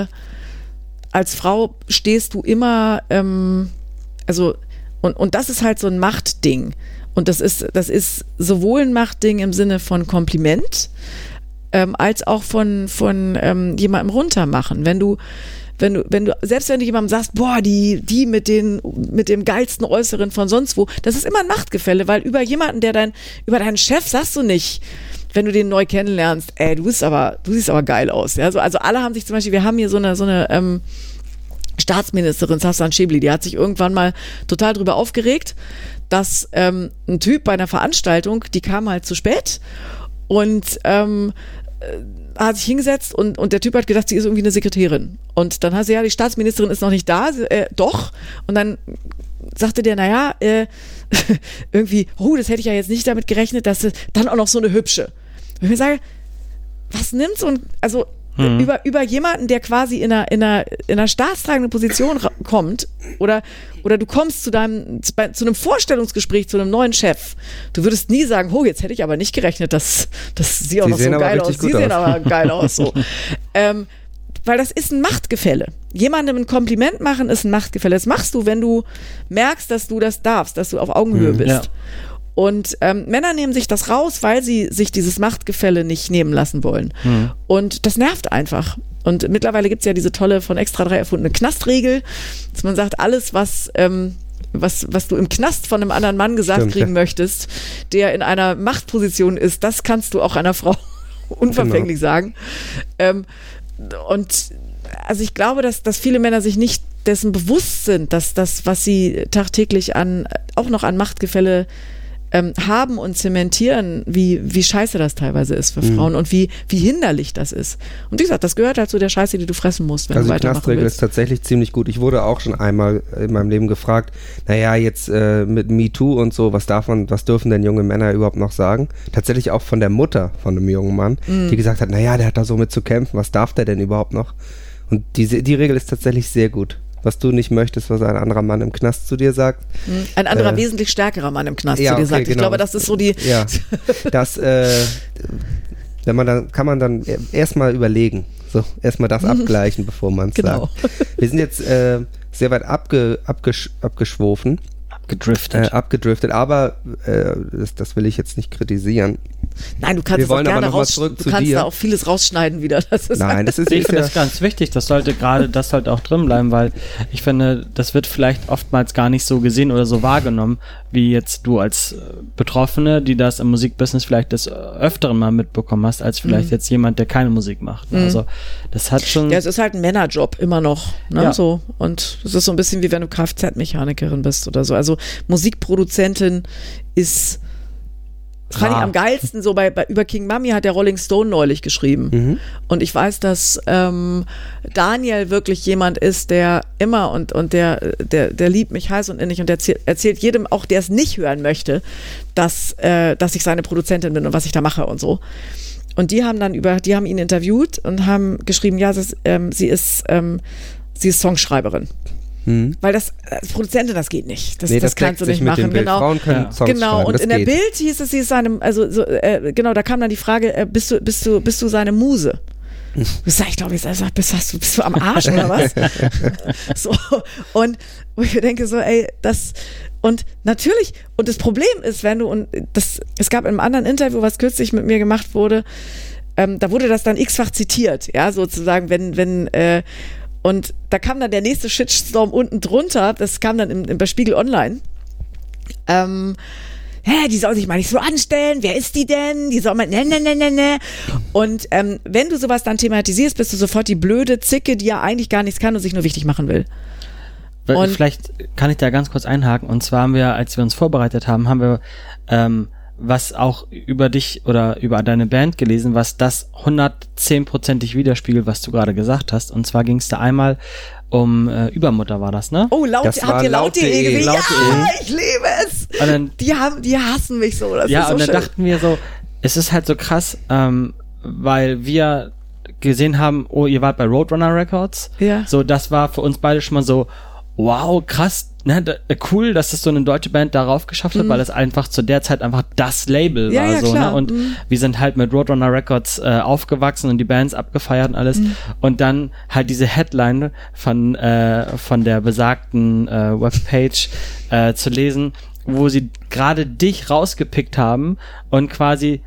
als Frau stehst du immer, ähm, also Und, und das ist halt so ein Machtding. Und das ist, das ist sowohl ein Machtding im Sinne von Kompliment, ähm, als auch von, von ähm, jemandem runtermachen. Wenn du, wenn du, wenn du, selbst wenn du jemandem sagst, boah, die, die mit den, mit dem geilsten Äußeren von sonst wo, das ist immer ein Machtgefälle, weil über jemanden, der dein, über deinen Chef sagst du nicht, wenn du den neu kennenlernst, ey, du bist aber, du siehst aber geil aus. Ja, so, also alle haben sich zum Beispiel, wir haben hier so eine, so eine, ähm, Staatsministerin Safsan Schäbli, die hat sich irgendwann mal total drüber aufgeregt, dass ähm, ein Typ bei einer Veranstaltung, die kam halt zu spät und ähm, hat sich hingesetzt und, und der Typ hat gedacht, sie ist irgendwie eine Sekretärin. Und dann hat sie, ja, die Staatsministerin ist noch nicht da, sie, äh, doch. Und dann sagte der, naja, äh, irgendwie, oh, das hätte ich ja jetzt nicht damit gerechnet, dass sie dann auch noch so eine hübsche. Und ich mir sage, was nimmt so ein, also Mhm. Über, über jemanden, der quasi in einer, in einer, in einer staatstragenden Position ra- kommt oder, oder du kommst zu deinem, zu, zu einem Vorstellungsgespräch zu einem neuen Chef. Du würdest nie sagen, oh, jetzt hätte ich aber nicht gerechnet, dass, dass sie auch sie noch so geil aus. Sie sehen aber geil aus. So. ähm, weil das ist ein Machtgefälle. Jemandem ein Kompliment machen ist ein Machtgefälle. Das machst du, wenn du merkst, dass du das darfst, dass du auf Augenhöhe mhm, bist. Ja. Und ähm, Männer nehmen sich das raus, weil sie sich dieses Machtgefälle nicht nehmen lassen wollen. Mhm. Und das nervt einfach. Und mittlerweile gibt es ja diese tolle, von Extra drei erfundene Knastregel, dass man sagt, alles, was, ähm, was, was du im Knast von einem anderen Mann gesagt Stimmt, kriegen ja. möchtest, der in einer Machtposition ist, das kannst du auch einer Frau unverfänglich genau. sagen. Ähm, und also ich glaube, dass, dass viele Männer sich nicht dessen bewusst sind, dass das, was sie tagtäglich an, auch noch an Machtgefälle Ähm, haben und zementieren, wie, wie scheiße das teilweise ist für Frauen mhm. und wie, wie hinderlich das ist. Und wie gesagt, das gehört halt zu der Scheiße, die du fressen musst, wenn also du weitermachen willst. Also die Knastregel ist tatsächlich ziemlich gut. Ich wurde auch schon einmal in meinem Leben gefragt, naja, jetzt äh, mit MeToo und so, was darf man, was dürfen denn junge Männer überhaupt noch sagen? Tatsächlich auch von der Mutter von einem jungen Mann, mhm. die gesagt hat, naja, der hat da so mit zu kämpfen, was darf der denn überhaupt noch? Und diese, die Regel ist tatsächlich sehr gut. Was du nicht möchtest, was ein anderer Mann im Knast zu dir sagt. Ein anderer, äh, wesentlich stärkerer Mann im Knast ja, zu dir okay, sagt. Ich genau. glaube, das ist so die... Ja, das, äh, wenn man dann, kann man dann erstmal überlegen. So, erstmal das abgleichen, bevor man es Genau. sagt. Wir sind jetzt äh, sehr weit abge, abgesch, abgeschwofen. Gedriftet. Äh, abgedriftet, aber äh, das, das will ich jetzt nicht kritisieren. Nein, du kannst Wir es auch wollen aber gerne noch mal raus, zurück du zu kannst dir. da auch vieles rausschneiden wieder. Das ist Nein, das ist, Ich ist finde ja, das ganz wichtig, das sollte gerade, das sollte auch drin bleiben, weil ich finde, das wird vielleicht oftmals gar nicht so gesehen oder so wahrgenommen, wie jetzt du als äh, Betroffene, die das im Musikbusiness vielleicht des Öfteren mal mitbekommen hast, als vielleicht Mhm. jetzt jemand, der keine Musik macht. Mhm. Also das hat schon... Ja, es ist halt ein Männerjob immer noch, ne, Ja. so. Und es ist so ein bisschen wie wenn du Kfz-Mechanikerin bist oder so. Also Musikproduzentin ist, das fand ich Rar. am geilsten, so bei, bei über King Mami hat der Rolling Stone neulich geschrieben. Mhm. Und ich weiß, dass ähm, Daniel wirklich jemand ist, der immer und, und der, der, der liebt mich heiß und innig und erzählt, erzählt jedem, auch der es nicht hören möchte, dass, äh, dass ich seine Produzentin bin und was ich da mache und so. Und die haben dann über, die haben ihn interviewt und haben geschrieben, ja, das, ähm, sie ist, ähm, sie ist Songschreiberin. hm. Weil das, als Produzentin, das geht nicht. Das, nee, das, das kannst du deckt sich nicht mit dem machen. Bild. Genau. Frauen können Ja. Songs Genau, schreiben, und das in der geht. Bild hieß es, sie ist seine, also so, äh, genau, da kam dann die Frage, äh, bist du, bist du, bist du seine Muse? Ich sag, ich glaube, jetzt also, bist, hast du, bist du am Arsch oder was? So, und wo ich mir denke, so, ey, das, und natürlich, und das Problem ist, wenn du, und das, es gab in einem anderen Interview, was kürzlich mit mir gemacht wurde, ähm, da wurde das dann x-fach zitiert, ja, sozusagen, wenn, wenn, äh, und da kam dann der nächste Shitstorm unten drunter, das kam dann im, im, bei Spiegel Online, ähm, hä, die soll sich mal nicht so anstellen, wer ist die denn? Die soll mal, ne, ne, ne, ne, ne. Und ähm, wenn du sowas dann thematisierst, bist du sofort die blöde Zicke, die ja eigentlich gar nichts kann und sich nur wichtig machen will. Und Vielleicht kann ich da ganz kurz einhaken. Und zwar haben wir, als wir uns vorbereitet haben, haben wir ähm, was auch über dich oder über deine Band gelesen, was das hundertzehnprozentig widerspiegelt, was du gerade gesagt hast. Und zwar ging es da einmal um äh, Übermutter, war das, ne? Oh, laut, Das war habt ihr laut.de. laut.de gewählt? Ja, Laut.de. ich liebe es. Und dann, Die haben, die hassen mich so. Das ja, ist so und dann schön. dachten wir so, es ist halt so krass, ähm, weil wir gesehen haben, oh, ihr wart bei Roadrunner Records. Ja. So, das war für uns beide schon mal so, wow, krass, ne, da, cool, dass das so eine deutsche Band darauf geschafft hat, weil das einfach zu der Zeit einfach das Label Ja, war, ja, so, klar. ne, und Mhm. wir sind halt mit Roadrunner Records äh, aufgewachsen und die Bands abgefeiert und alles und dann halt diese Headline von äh, von der besagten äh, Webpage äh, zu lesen, wo sie gerade dich rausgepickt haben und quasi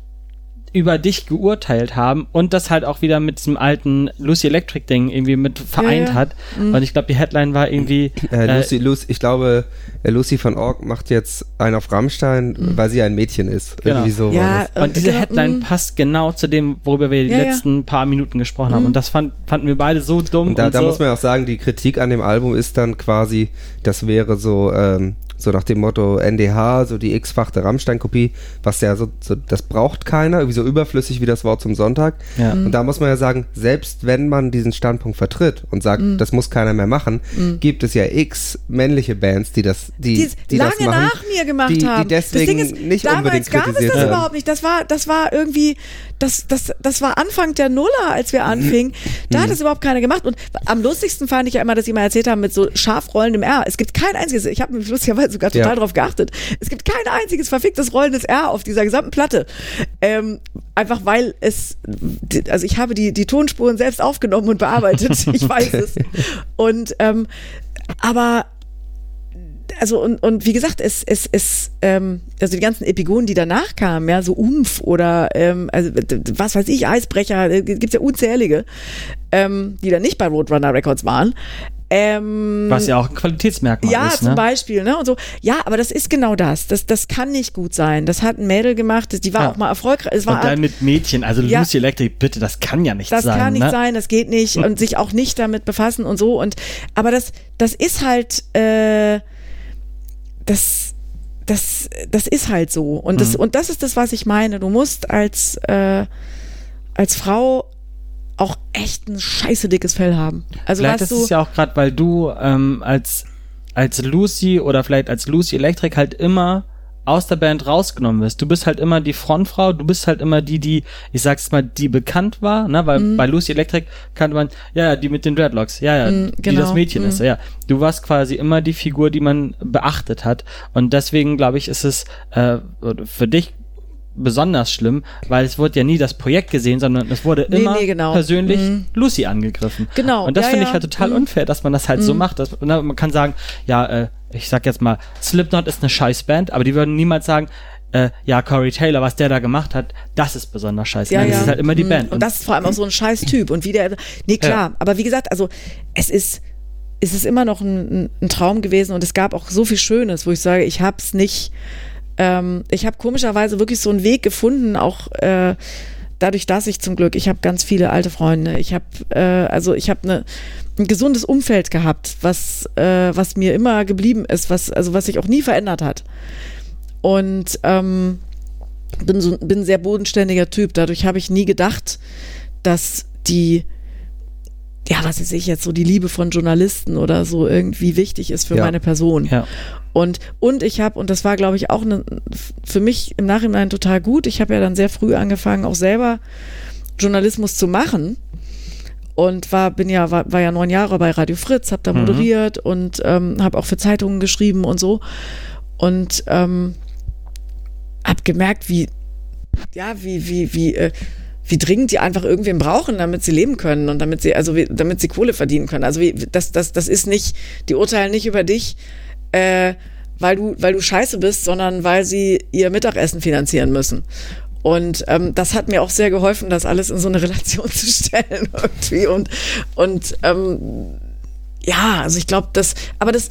über dich geurteilt haben und das halt auch wieder mit diesem alten Lucy Electric Ding irgendwie mit vereint ja. hat. Und ich glaube, die Headline war irgendwie Äh, Lucy, Lucy, ich glaube, äh, Lucy von Org macht jetzt einen auf Rammstein, weil sie ein Mädchen ist. Genau. Irgendwie so Ja, war das. und diese genau, Headline mm. passt genau zu dem, worüber wir die Ja, ja. letzten paar Minuten gesprochen haben. Und das fand, fanden wir beide so dumm. Und da, und da so. muss man auch sagen, die Kritik an dem Album ist dann quasi, das wäre so, ähm, so nach dem Motto N D H, so die x-fachte Rammstein-Kopie, was ja so, so, das braucht keiner, irgendwie so überflüssig wie das Wort zum Sonntag. Ja. Und da muss man ja sagen, selbst wenn man diesen Standpunkt vertritt und sagt, das muss keiner mehr machen, gibt es ja x männliche Bands, die das, die, die, die lange das machen, nach mir gemacht die, haben. die deswegen das Ding ist, nicht damals unbedingt gab es kritisiert das werden. überhaupt nicht. Das war, das war irgendwie, das, das, das war Anfang der Nuller, als wir anfingen. Da hat es überhaupt keiner gemacht. Und am lustigsten fand ich ja immer, dass sie mal erzählt haben mit so scharf rollendem R. Es gibt kein einziges, ich habe mich lustigerweise sogar total Ja. drauf geachtet. Es gibt kein einziges verficktes rollendes R auf dieser gesamten Platte. Ähm, einfach weil es, also ich habe die, die Tonspuren selbst aufgenommen und bearbeitet. Ich weiß es. Und, ähm, aber also und, und wie gesagt, es, es, es, ähm, also die ganzen Epigonen, die danach kamen, ja, so Umf oder ähm, also was weiß ich, Eisbrecher, äh, gibt's ja unzählige, ähm, die dann nicht bei Roadrunner Records waren. Ähm, Was ja auch ein Qualitätsmerkmal ja, ist, zum ne? Beispiel, ne? Und so. Ja, aber das ist genau das. Das, das kann nicht gut sein. Das hat ein Mädel gemacht, die war Ja. auch mal erfolgreich. Es war Und dann mit Mädchen, also Ja. Lucy Electric, bitte, das kann ja nicht das sein. kann nicht ne? sein, das geht nicht und sich auch nicht damit befassen und so und aber das das ist halt äh, das das das ist halt so und das Mhm. und das ist das, was ich meine. Du musst als äh, als Frau auch echt ein scheiße dickes Fell haben. Also Vielleicht weißt ist du, es ja auch gerade, weil du ähm, als als Lucy oder vielleicht als Lucy Electric halt immer aus der Band rausgenommen wirst. Du bist halt immer die Frontfrau, du bist halt immer die, die, ich sag's mal, die bekannt war, ne, weil Mhm. bei Lucy Electric kannte man, ja, ja, die mit den Dreadlocks, ja, ja, Mhm, die genau. das Mädchen Mhm. ist, ja. Du warst quasi immer die Figur, die man beachtet hat und deswegen, glaube ich, ist es äh, für dich besonders schlimm, weil es wurde ja nie das Projekt gesehen, sondern es wurde Nee, immer nee, genau. persönlich Mhm. Lucy angegriffen. Genau, Und das ja, finde ja. ich halt total Mhm. unfair, dass man das halt so Mhm. macht. Dass, na, man kann sagen, ja, äh, ich sag jetzt mal, Slipknot ist eine Scheißband, aber die würden niemals sagen, äh, ja, Corey Taylor, was der da gemacht hat, das ist besonders scheiße. Ja, Nein, ja. das ist halt immer die Mhm. Band. Und das ist vor allem auch so ein scheiß Typ. Und wie der, nee, klar, aber wie gesagt, also es ist, es ist immer noch ein, ein Traum gewesen und es gab auch so viel Schönes, wo ich sage, ich hab's nicht, ähm, ich habe komischerweise wirklich so einen Weg gefunden, auch äh, dadurch, dass ich zum Glück, ich habe ganz viele alte Freunde, ich habe, äh, also ich habe eine ein gesundes Umfeld gehabt, was, äh, was mir immer geblieben ist, was, also was sich auch nie verändert hat. Und ähm, bin so bin ein sehr bodenständiger Typ. Dadurch habe ich nie gedacht, dass die, ja, was weiß ich jetzt, so die Liebe von Journalisten oder so irgendwie wichtig ist für Ja. meine Person. Ja. Und, und ich habe, und das war, glaube ich, auch ne, für mich im Nachhinein total gut, ich habe ja dann sehr früh angefangen, auch selber Journalismus zu machen. Und war, bin ja, war, war ja neun Jahre bei Radio Fritz, habe da Mhm. moderiert und ähm, habe auch für Zeitungen geschrieben und so. Und ähm, habe gemerkt, wie, ja, wie, wie, wie, äh, wie dringend die einfach irgendwen brauchen, damit sie leben können und damit sie, also wie, damit sie Kohle verdienen können. Also wie, das, das, das ist nicht, die urteilen nicht über dich, äh, weil du, weil du scheiße bist, sondern weil sie ihr Mittagessen finanzieren müssen. Und ähm, das hat mir auch sehr geholfen, das alles in so eine Relation zu stellen irgendwie. Und, und ähm, ja, also ich glaube, das, aber das,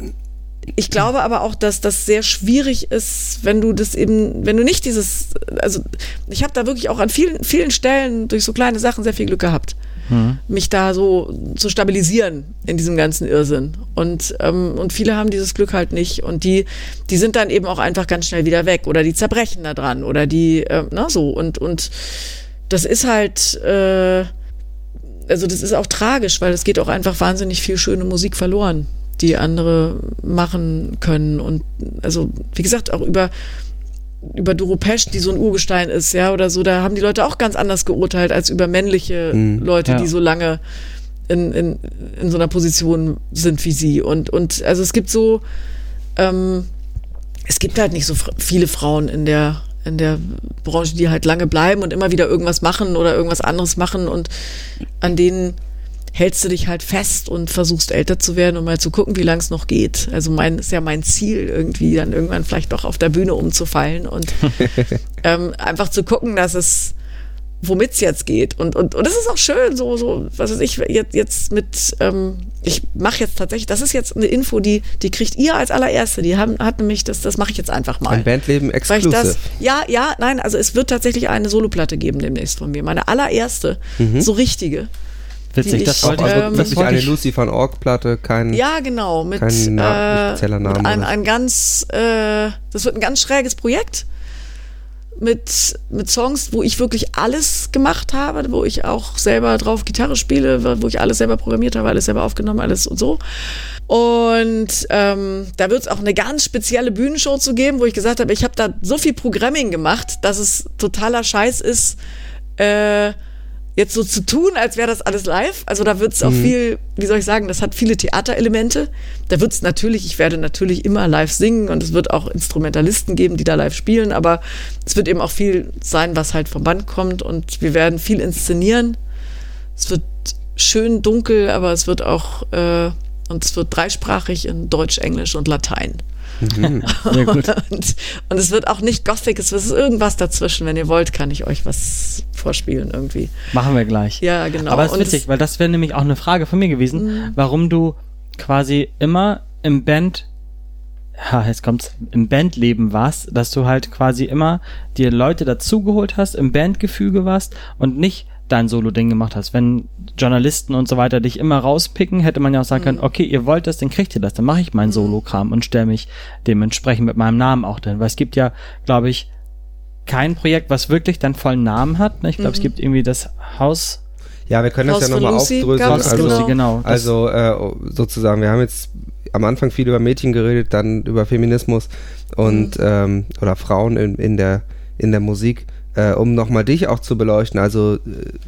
ich glaube aber auch, dass das sehr schwierig ist, wenn du das eben, wenn du nicht dieses, also ich habe da wirklich auch an vielen, vielen Stellen durch so kleine Sachen sehr viel Glück gehabt, mhm. mich da so zu stabilisieren in diesem ganzen Irrsinn. Und, ähm, und viele haben dieses Glück halt nicht. Und die, die sind dann eben auch einfach ganz schnell wieder weg oder die zerbrechen da dran oder die, äh, na so. Und, und das ist halt, äh, also das ist auch tragisch, weil es geht auch einfach wahnsinnig viel schöne Musik verloren, die andere machen können. Und also, wie gesagt, auch über, über Doro Pesch, die so ein Urgestein ist, ja, oder so, da haben die Leute auch ganz anders geurteilt als über männliche Mhm. Leute, Ja. die so lange in, in, in so einer Position sind wie sie. Und, und also es gibt so, ähm, es gibt halt nicht so fr- viele Frauen in der in der Branche, die halt lange bleiben und immer wieder irgendwas machen oder irgendwas anderes machen und an denen hältst du dich halt fest und versuchst älter zu werden und mal zu gucken, wie lang es noch geht. Also mein ist ja mein Ziel, irgendwie dann irgendwann vielleicht doch auf der Bühne umzufallen und ähm, einfach zu gucken, dass es, womit es jetzt geht. Und und und es ist auch schön, so so was weiß ich jetzt jetzt mit. Ähm, ich mache jetzt tatsächlich. Das ist jetzt eine Info, die die kriegt ihr als allererste. Die haben hat nämlich das das mache ich jetzt einfach mal. Ein Bandleben Weil ich Exclusive. das, ja, ja, nein, also es wird tatsächlich eine Soloplatte geben demnächst von mir. Meine allererste, Mhm. so richtige. Witzig, die das ich, wollte ich, also ähm, das wirklich wollte eine ich Lucy van Org Platte, kein Ja, genau. Mit, Kein Na- äh, spezieller Name mit ein, oder so. ein ganz, äh, das wird ein ganz schräges Projekt mit, mit Songs, wo ich wirklich alles gemacht habe, wo ich auch selber drauf Gitarre spiele, wo ich alles selber programmiert habe, alles selber aufgenommen, alles und so. Und ähm, da wird es auch eine ganz spezielle Bühnenshow zu geben, wo ich gesagt habe, ich habe da so viel Programming gemacht, dass es totaler Scheiß ist, äh, jetzt so zu tun, als wäre das alles live. Also da wird es auch Mhm. viel, wie soll ich sagen, das hat viele Theaterelemente. Da wird es natürlich, ich werde natürlich immer live singen und es wird auch Instrumentalisten geben, die da live spielen, aber es wird eben auch viel sein, was halt vom Band kommt und wir werden viel inszenieren. Es wird schön dunkel, aber es wird auch, äh, und es wird dreisprachig in Deutsch, Englisch und Latein. Mhm. Sehr gut. Und, und es wird auch nicht Gothic, es ist irgendwas dazwischen. Wenn ihr wollt, kann ich euch was vorspielen irgendwie. Machen wir gleich. Ja, genau. Aber es ist Und witzig, weil das wäre nämlich auch eine Frage von mir gewesen, Mhm. warum du quasi immer im Band, ha, jetzt kommt's, im Bandleben warst, dass du halt quasi immer dir Leute dazugeholt hast, im Bandgefüge warst und nicht dein Solo-Ding gemacht hast. Wenn Journalisten und so weiter dich immer rauspicken, hätte man ja auch sagen können, okay, ihr wollt das, dann kriegt ihr das, dann mache ich meinen Solo-Kram und stelle mich dementsprechend mit meinem Namen auch drin. Weil es gibt ja, glaube ich, kein Projekt, was wirklich deinen vollen Namen hat. Ich glaube, es gibt irgendwie das Haus Ja, wir können das Haus ja von nochmal Lucy aufdröseln. gab es, Also, Lucy, genau. Das- also äh, sozusagen, wir haben jetzt am Anfang viel über Mädchen geredet, dann über Feminismus und Mhm. ähm, oder Frauen in, in der in der Musik, äh, um nochmal dich auch zu beleuchten. Also äh,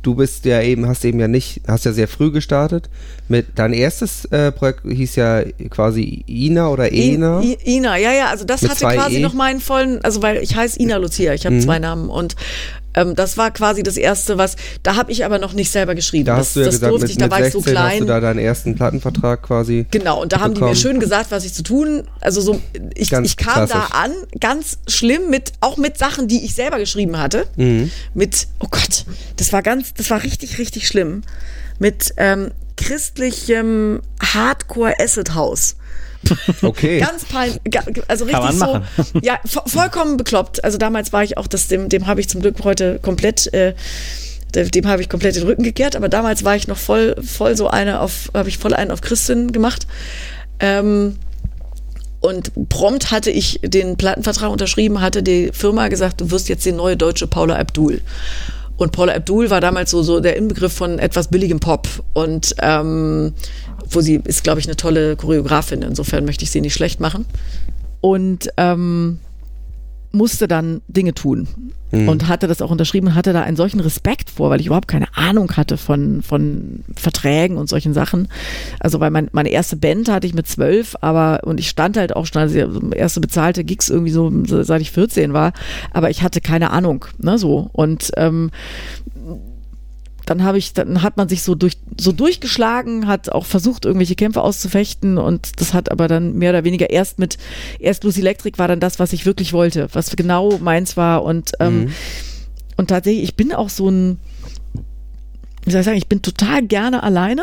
du bist ja eben, hast eben ja nicht, hast ja sehr früh gestartet. Mit dein erstes äh, Projekt hieß ja quasi Ina oder Ena. I, I, Ina, ja, ja, also das Mit hatte quasi E. noch meinen vollen, also weil ich heiße Ina Lucia, ich habe mhm. zwei Namen und ähm, das war quasi das erste, was, da habe ich aber noch nicht selber geschrieben. Da das, hast du ja das gesagt, durfte mit, ich, da mit war sechzehn ich so klein. hast du da deinen ersten Plattenvertrag quasi Genau, und da haben bekommen. die mir schön gesagt, was ich zu tun, also so, ich, ich kam klassisch. da an, ganz schlimm, mit auch mit Sachen, die ich selber geschrieben hatte, mhm. mit, oh Gott, das war ganz, das war richtig, richtig schlimm, mit ähm, christlichem Hardcore Acid House. Okay. Ganz peinlich, also richtig Kann man so, machen. ja, vo- vollkommen bekloppt. Also damals war ich auch, das, dem, dem habe ich zum Glück heute komplett, äh, dem habe ich komplett den Rücken gekehrt, aber damals war ich noch voll, voll so eine auf, habe ich voll einen auf Christin gemacht. Ähm, und prompt hatte ich den Plattenvertrag unterschrieben, hatte die Firma gesagt, du wirst jetzt die neue deutsche Paula Abdul. Und Paula Abdul war damals so, so der Inbegriff von etwas billigem Pop. Und ähm, wo sie ist, glaube ich, eine tolle Choreografin. Insofern möchte ich sie nicht schlecht machen. Und ähm, musste dann Dinge tun. Mhm. Und hatte das auch unterschrieben, hatte da einen solchen Respekt vor, weil ich überhaupt keine Ahnung hatte von, von Verträgen und solchen Sachen. Also weil mein, meine erste Band hatte ich mit zwölf, aber und ich stand halt auch schon, also erste bezahlte Gigs irgendwie so, seit ich vierzehn war, aber ich hatte keine Ahnung, ne, so. Und ähm, dann habe ich, dann hat man sich so durch, so durchgeschlagen, hat auch versucht, irgendwelche Kämpfe auszufechten und das hat aber dann mehr oder weniger erst mit, erst Lucy Electric war dann das, was ich wirklich wollte, was genau meins war und, ähm, mhm. und tatsächlich, ich bin auch so ein, wie soll ich sagen, ich bin total gerne alleine,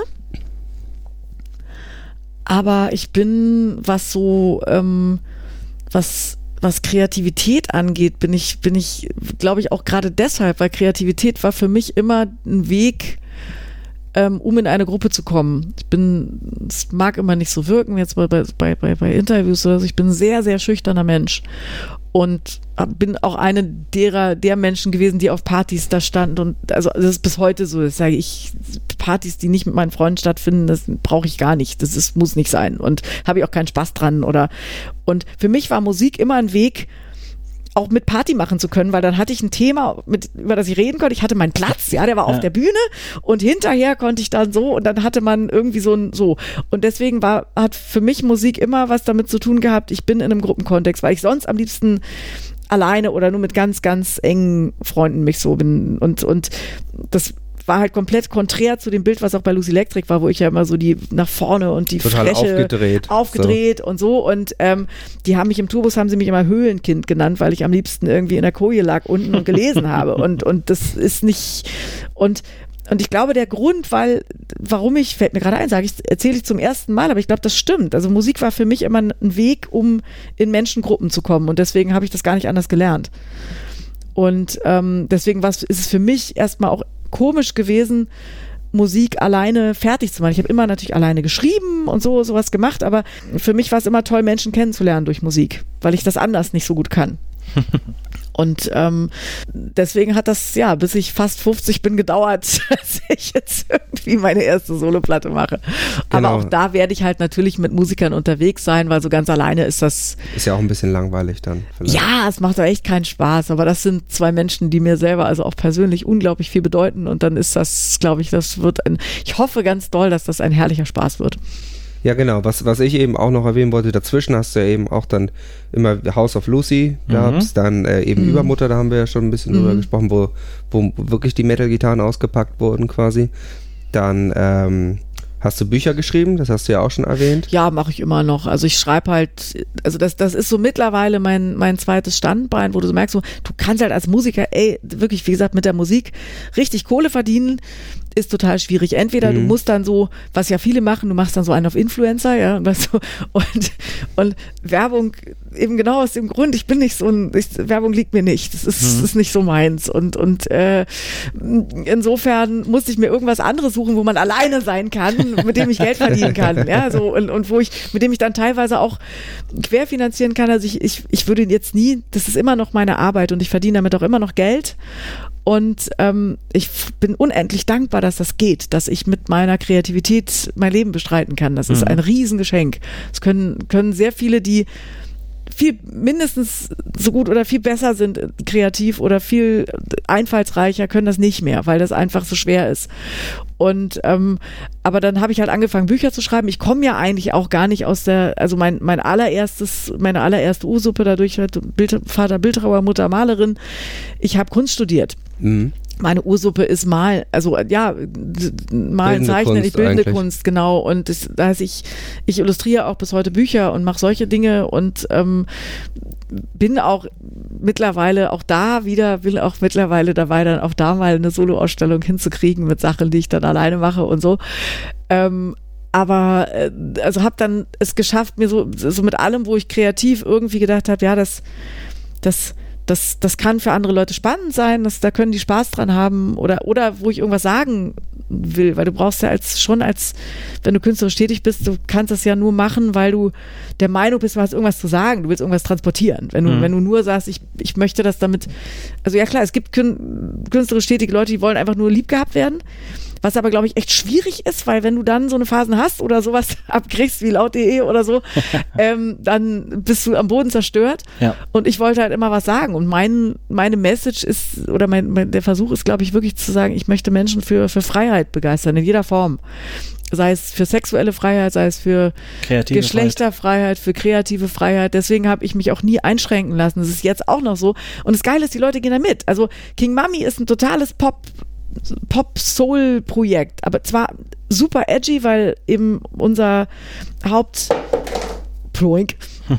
aber ich bin, was so, ähm, was was Kreativität angeht, bin ich, bin ich, glaube ich, auch gerade deshalb, weil Kreativität war für mich immer ein Weg, ähm, um in eine Gruppe zu kommen. Ich bin, es mag immer nicht so wirken, jetzt bei, bei, bei, bei Interviews oder so, ich bin ein sehr, sehr schüchterner Mensch und bin auch eine derer, der Menschen gewesen, die auf Partys da standen und also das ist bis heute so, das sage ich, Partys, die nicht mit meinen Freunden stattfinden, das brauche ich gar nicht, das ist, muss nicht sein und habe ich auch keinen Spaß dran oder und für mich war Musik immer ein Weg, auch mit Party machen zu können, weil dann hatte ich ein Thema, mit, über das ich reden konnte. Ich hatte meinen Platz, ja, der war ja. auf der Bühne und hinterher konnte ich dann so und dann hatte man irgendwie so ein so. Und deswegen war, hat für mich Musik immer was damit zu tun gehabt, ich bin in einem Gruppenkontext, weil ich sonst am liebsten alleine oder nur mit ganz, ganz engen Freunden mich so bin und, und das war halt komplett konträr zu dem Bild, was auch bei Lucy Electric war, wo ich ja immer so die nach vorne und die total Freche aufgedreht, aufgedreht so. Und so und ähm, die haben mich im Tourbus, haben sie mich immer Höhlenkind genannt, weil ich am liebsten irgendwie in der Koje lag unten und gelesen habe und, und das ist nicht und Und ich glaube, der Grund, weil, warum ich, fällt mir gerade ein, sage ich, erzähle ich zum ersten Mal, aber ich glaube, das stimmt. Also Musik war für mich immer ein Weg, um in Menschengruppen zu kommen und deswegen habe ich das gar nicht anders gelernt. Und ähm, deswegen ist es für mich erstmal auch komisch gewesen, Musik alleine fertig zu machen. Ich habe immer natürlich alleine geschrieben und so sowas gemacht, aber für mich war es immer toll, Menschen kennenzulernen durch Musik, weil ich das anders nicht so gut kann. Und ähm, deswegen hat das, ja, bis ich fast fünfzig bin, gedauert, dass ich jetzt irgendwie meine erste Soloplatte mache. Genau. Aber auch da werde ich halt natürlich mit Musikern unterwegs sein, weil so ganz alleine ist das... Ist ja auch ein bisschen langweilig dann. Vielleicht. Ja, es macht aber echt keinen Spaß. Aber das sind zwei Menschen, die mir selber, also auch persönlich, unglaublich viel bedeuten. Und dann ist das, glaube ich, das wird ein... Ich hoffe ganz doll, dass das ein herrlicher Spaß wird. Ja, genau. Was, was ich eben auch noch erwähnen wollte, dazwischen hast du ja eben auch dann immer House of Lucy gab's, mhm. dann äh, eben mhm. Übermutter, da haben wir ja schon ein bisschen mhm. drüber gesprochen, wo, wo wirklich die Metal-Gitarren ausgepackt wurden quasi. Dann ähm, hast du Bücher geschrieben, das hast du ja auch schon erwähnt. Ja, mache ich immer noch. Also ich schreibe halt, also das, das ist so mittlerweile mein, mein zweites Standbein, wo du so merkst, so, du kannst halt als Musiker, ey, wirklich, wie gesagt, mit der Musik richtig Kohle verdienen, ist total schwierig. Entweder mhm. du musst dann so, was ja viele machen, du machst dann so einen auf Influencer, ja, und, so, und, und Werbung, eben genau aus dem Grund, ich bin nicht so ein, ich, Werbung liegt mir nicht, das ist, mhm. ist nicht so meins und, und äh, insofern musste ich mir irgendwas anderes suchen, wo man alleine sein kann, mit dem ich Geld verdienen kann, ja, so, und, und wo ich, mit dem ich dann teilweise auch querfinanzieren kann, also ich, ich, ich würde jetzt nie, das ist immer noch meine Arbeit und ich verdiene damit auch immer noch Geld. Und ähm, ich bin unendlich dankbar, dass das geht, dass ich mit meiner Kreativität mein Leben bestreiten kann. Das ist ein Riesengeschenk. Es können, können sehr viele, die viel mindestens so gut oder viel besser sind kreativ oder viel einfallsreicher, können das nicht mehr, weil das einfach so schwer ist. Und ähm, aber dann habe ich halt angefangen, Bücher zu schreiben. Ich komme ja eigentlich auch gar nicht aus der, also mein mein allererstes, meine allererste U-Suppe, dadurch halt Bild, Vater Bildhauer, Mutter Malerin. Ich habe Kunst studiert. Mhm. Meine Ursuppe ist mal, also ja, malen, zeichnen, ich bildende eigentlich. Kunst, genau. Und das, das heißt, ich, ich illustriere auch bis heute Bücher und mache solche Dinge und ähm, bin auch mittlerweile auch da wieder, will auch mittlerweile dabei, dann auch da mal eine Soloausstellung hinzukriegen mit Sachen, die ich dann alleine mache und so. Ähm, aber also habe dann es geschafft, mir so, so mit allem, wo ich kreativ irgendwie gedacht habe, ja, das, das Das, das kann für andere Leute spannend sein, das, da können die Spaß dran haben oder, oder wo ich irgendwas sagen will, weil du brauchst ja als schon als, wenn du künstlerisch tätig bist, du kannst das ja nur machen, weil du der Meinung bist, du hast irgendwas zu sagen, du willst irgendwas transportieren. Wenn du, mhm. wenn du nur sagst, ich, ich möchte das damit, also ja klar, es gibt kün, künstlerisch tätige Leute, die wollen einfach nur lieb gehabt werden. Was aber, glaube ich, echt schwierig ist, weil wenn du dann so eine Phasen hast oder sowas abkriegst wie laut punkt de oder so, ähm, dann bist du am Boden zerstört. Ja. Und ich wollte halt immer was sagen. Und mein, meine Message ist, oder mein, mein, der Versuch ist, glaube ich, wirklich zu sagen, ich möchte Menschen für, für Freiheit begeistern, in jeder Form. Sei es für sexuelle Freiheit, sei es für kreative Geschlechterfreiheit, Freiheit. Für kreative Freiheit. Deswegen habe ich mich auch nie einschränken lassen. Das ist jetzt auch noch so. Und das Geile ist, die Leute gehen da mit. Also King Mami ist ein totales Pop- Pop-Soul-Projekt, aber zwar super edgy, weil eben unser Haupt Ploink,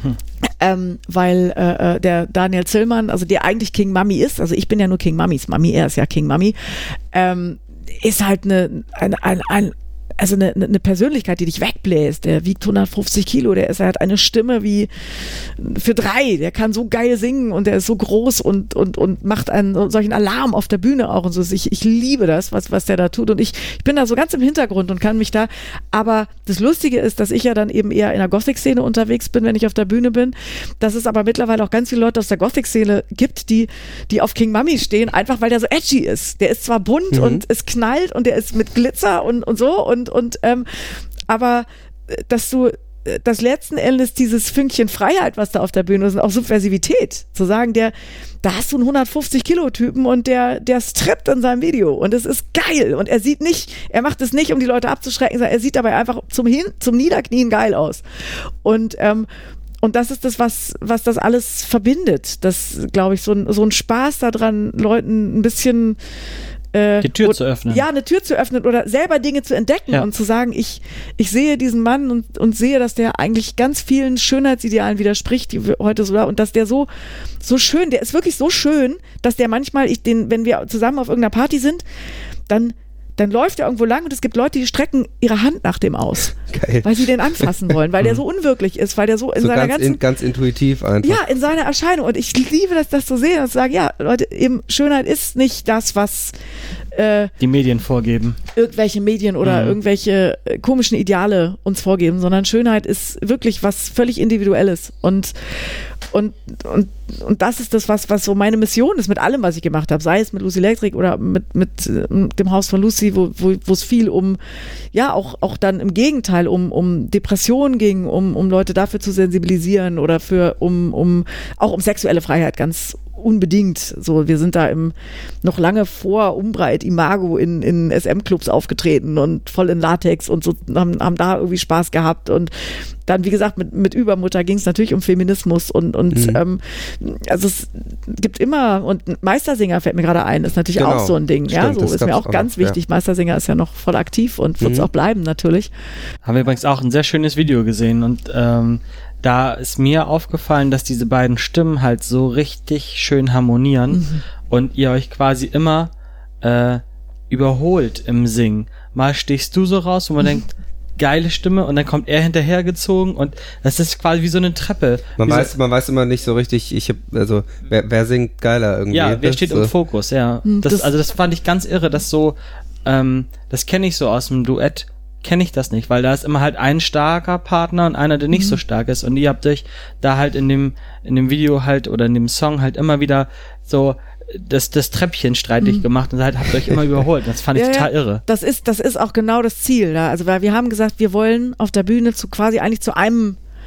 ähm, weil äh, der Daniel Zillmann, also der eigentlich King Mami ist, also ich bin ja nur King Mamis Mami, er ist ja King Mami, ähm, ist halt eine, ein, ein, ein also eine, eine Persönlichkeit, die dich wegbläst. Der wiegt hundertfünfzig Kilo, der ist, er hat eine Stimme wie für drei, der kann so geil singen und der ist so groß und, und, und macht einen solchen Alarm auf der Bühne auch und so. Ich, ich liebe das, was, was der da tut und ich, ich bin da so ganz im Hintergrund und kann mich da, aber das Lustige ist, dass ich ja dann eben eher in der Gothic-Szene unterwegs bin, wenn ich auf der Bühne bin, dass es aber mittlerweile auch ganz viele Leute aus der Gothic-Szene gibt, die, die auf King Mami stehen, einfach weil der so edgy ist. Der ist zwar bunt mhm. und es knallt und der ist mit Glitzer und, und so und Und, und ähm, aber dass du das letzten Endes dieses Fünkchen Freiheit, was da auf der Bühne ist, und auch Subversivität, zu sagen, der, da hast du einen hundertfünfzig Kilo Typen und der, der strippt in seinem Video und es ist geil und er sieht nicht, er macht es nicht, um die Leute abzuschrecken, sondern er sieht dabei einfach zum Hin, zum Niederknien geil aus und ähm, Und das ist das, was, was das alles verbindet. Das, glaube ich, so ein, so ein Spaß daran, Leuten ein bisschen die Tür und, zu öffnen. Ja, eine Tür zu öffnen oder selber Dinge zu entdecken ja. und zu sagen, ich, ich sehe diesen Mann und, und sehe, dass der eigentlich ganz vielen Schönheitsidealen widerspricht, die wir heute so, und dass der so, so schön, der ist wirklich so schön, dass der manchmal, ich den, wenn wir zusammen auf irgendeiner Party sind, dann dann läuft er irgendwo lang und es gibt Leute, die strecken ihre Hand nach dem aus, Geil. Weil sie den anfassen wollen, weil der so unwirklich ist, weil der so in so seiner ganz ganzen... In, ganz intuitiv einfach. Ja, in seiner Erscheinung und ich liebe das, das zu sehen und zu sagen, ja, Leute, eben Schönheit ist nicht das, was äh, die Medien vorgeben. Irgendwelche Medien oder mhm. irgendwelche äh, komischen Ideale uns vorgeben, sondern Schönheit ist wirklich was völlig Individuelles und Und, und, und das ist das, was, was so meine Mission ist mit allem, was ich gemacht habe, sei es mit Lucy Electric oder mit, mit, mit dem Haus von Lucy, wo, wo, wo es viel um, ja, auch, auch dann im Gegenteil, um, um Depressionen ging, um, um Leute dafür zu sensibilisieren oder für, um, um, auch um sexuelle Freiheit ganz unbedingt. So, wir sind da im, noch lange vor Umbreit Imago in, in S M-Clubs aufgetreten und voll in Latex und so, haben, haben da irgendwie Spaß gehabt und dann, wie gesagt, mit, mit Übermutter ging es natürlich um Feminismus und, und mhm. ähm, also es gibt immer, und Meistersinger fällt mir gerade ein, ist natürlich genau. auch so ein Ding, Stimmt, ja, so ist mir auch ganz auch, wichtig. Ja. Meistersinger ist ja noch voll aktiv und wird es mhm. auch bleiben, natürlich. Haben wir übrigens auch ein sehr schönes Video gesehen und ähm, da ist mir aufgefallen, dass diese beiden Stimmen halt so richtig schön harmonieren mhm. und ihr euch quasi immer äh, überholt im Singen. Mal stichst du so raus, wo man mhm. denkt, geile Stimme und dann kommt er hinterhergezogen und das ist quasi wie so eine Treppe. Man wie weiß, so, man weiß immer nicht so richtig, ich hab, also wer, wer singt geiler irgendwie. Ja, wer steht so. Im Fokus, ja. Das, also das fand ich ganz irre, dass so, ähm, das kenne ich so aus dem Duett, kenne ich das nicht, weil da ist immer halt ein starker Partner und einer, der nicht mhm. so stark ist und ihr habt euch da halt in dem, in dem Video halt oder in dem Song halt immer wieder so das, das Treppchen streitig mhm. gemacht und halt habt euch immer überholt. Das fand ich ja, total ja. irre. Das ist, das ist auch genau das Ziel. Ja? Also, weil wir haben gesagt, wir wollen auf der Bühne zu quasi eigentlich zu einem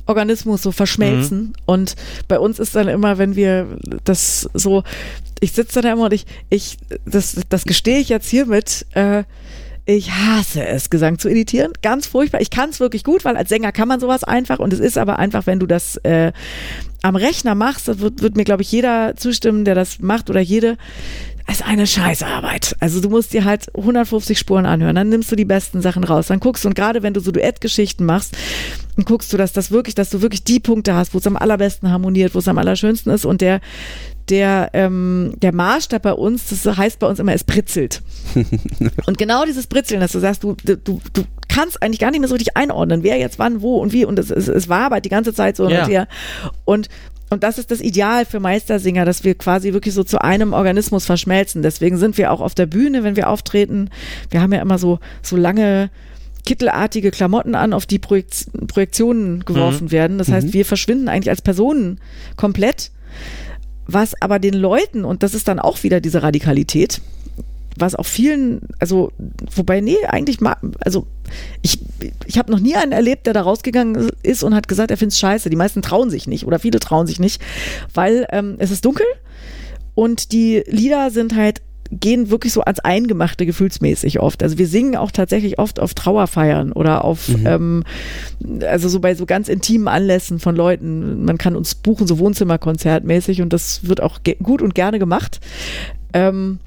Organismus so verschmelzen. Mhm. Und bei uns ist dann immer, wenn wir das so, ich sitze da immer und ich, ich, das, das gestehe ich jetzt hiermit, äh, ich hasse es, Gesang zu editieren. Ganz furchtbar. Ich kann es wirklich gut, weil als Sänger kann man sowas einfach. Und es ist aber einfach, wenn du das äh, am Rechner machst, das wird, wird mir, glaube ich, jeder zustimmen, der das macht oder jede, ist eine Scheißarbeit. Also du musst dir halt hundertfünfzig Spuren anhören, dann nimmst du die besten Sachen raus, dann guckst du, und gerade wenn du so Duettgeschichten machst, dann guckst du, dass das wirklich, dass du wirklich die Punkte hast, wo es am allerbesten harmoniert, wo es am allerschönsten ist, und der Der, ähm, der Maßstab bei uns, das heißt bei uns immer, es britzelt. Und genau dieses Britzeln, dass du sagst, du, du, du kannst eigentlich gar nicht mehr so richtig einordnen, wer jetzt wann, wo und wie, und es, es, es war aber die ganze Zeit so ja. und her. Und Und das ist das Ideal für Meistersinger, dass wir quasi wirklich so zu einem Organismus verschmelzen. Deswegen sind wir auch auf der Bühne, wenn wir auftreten. Wir haben ja immer so, so lange kittelartige Klamotten an, auf die Projekt- Projektionen geworfen mhm. werden. Das heißt, wir verschwinden eigentlich als Personen komplett. Was aber den Leuten, und das ist dann auch wieder diese Radikalität, was auch vielen, also, wobei, nee, eigentlich, ma, also, ich, ich habe noch nie einen erlebt, der da rausgegangen ist und hat gesagt, er findet es scheiße. Die meisten trauen sich nicht oder viele trauen sich nicht, weil ähm, es ist dunkel und die Lieder sind halt, gehen wirklich so ans Eingemachte gefühlsmäßig oft. Also wir singen auch tatsächlich oft auf Trauerfeiern oder auf, mhm. ähm, also so bei so ganz intimen Anlässen von Leuten. Man kann uns buchen, so Wohnzimmerkonzertmäßig, und das wird auch ge- gut und gerne gemacht. Ähm,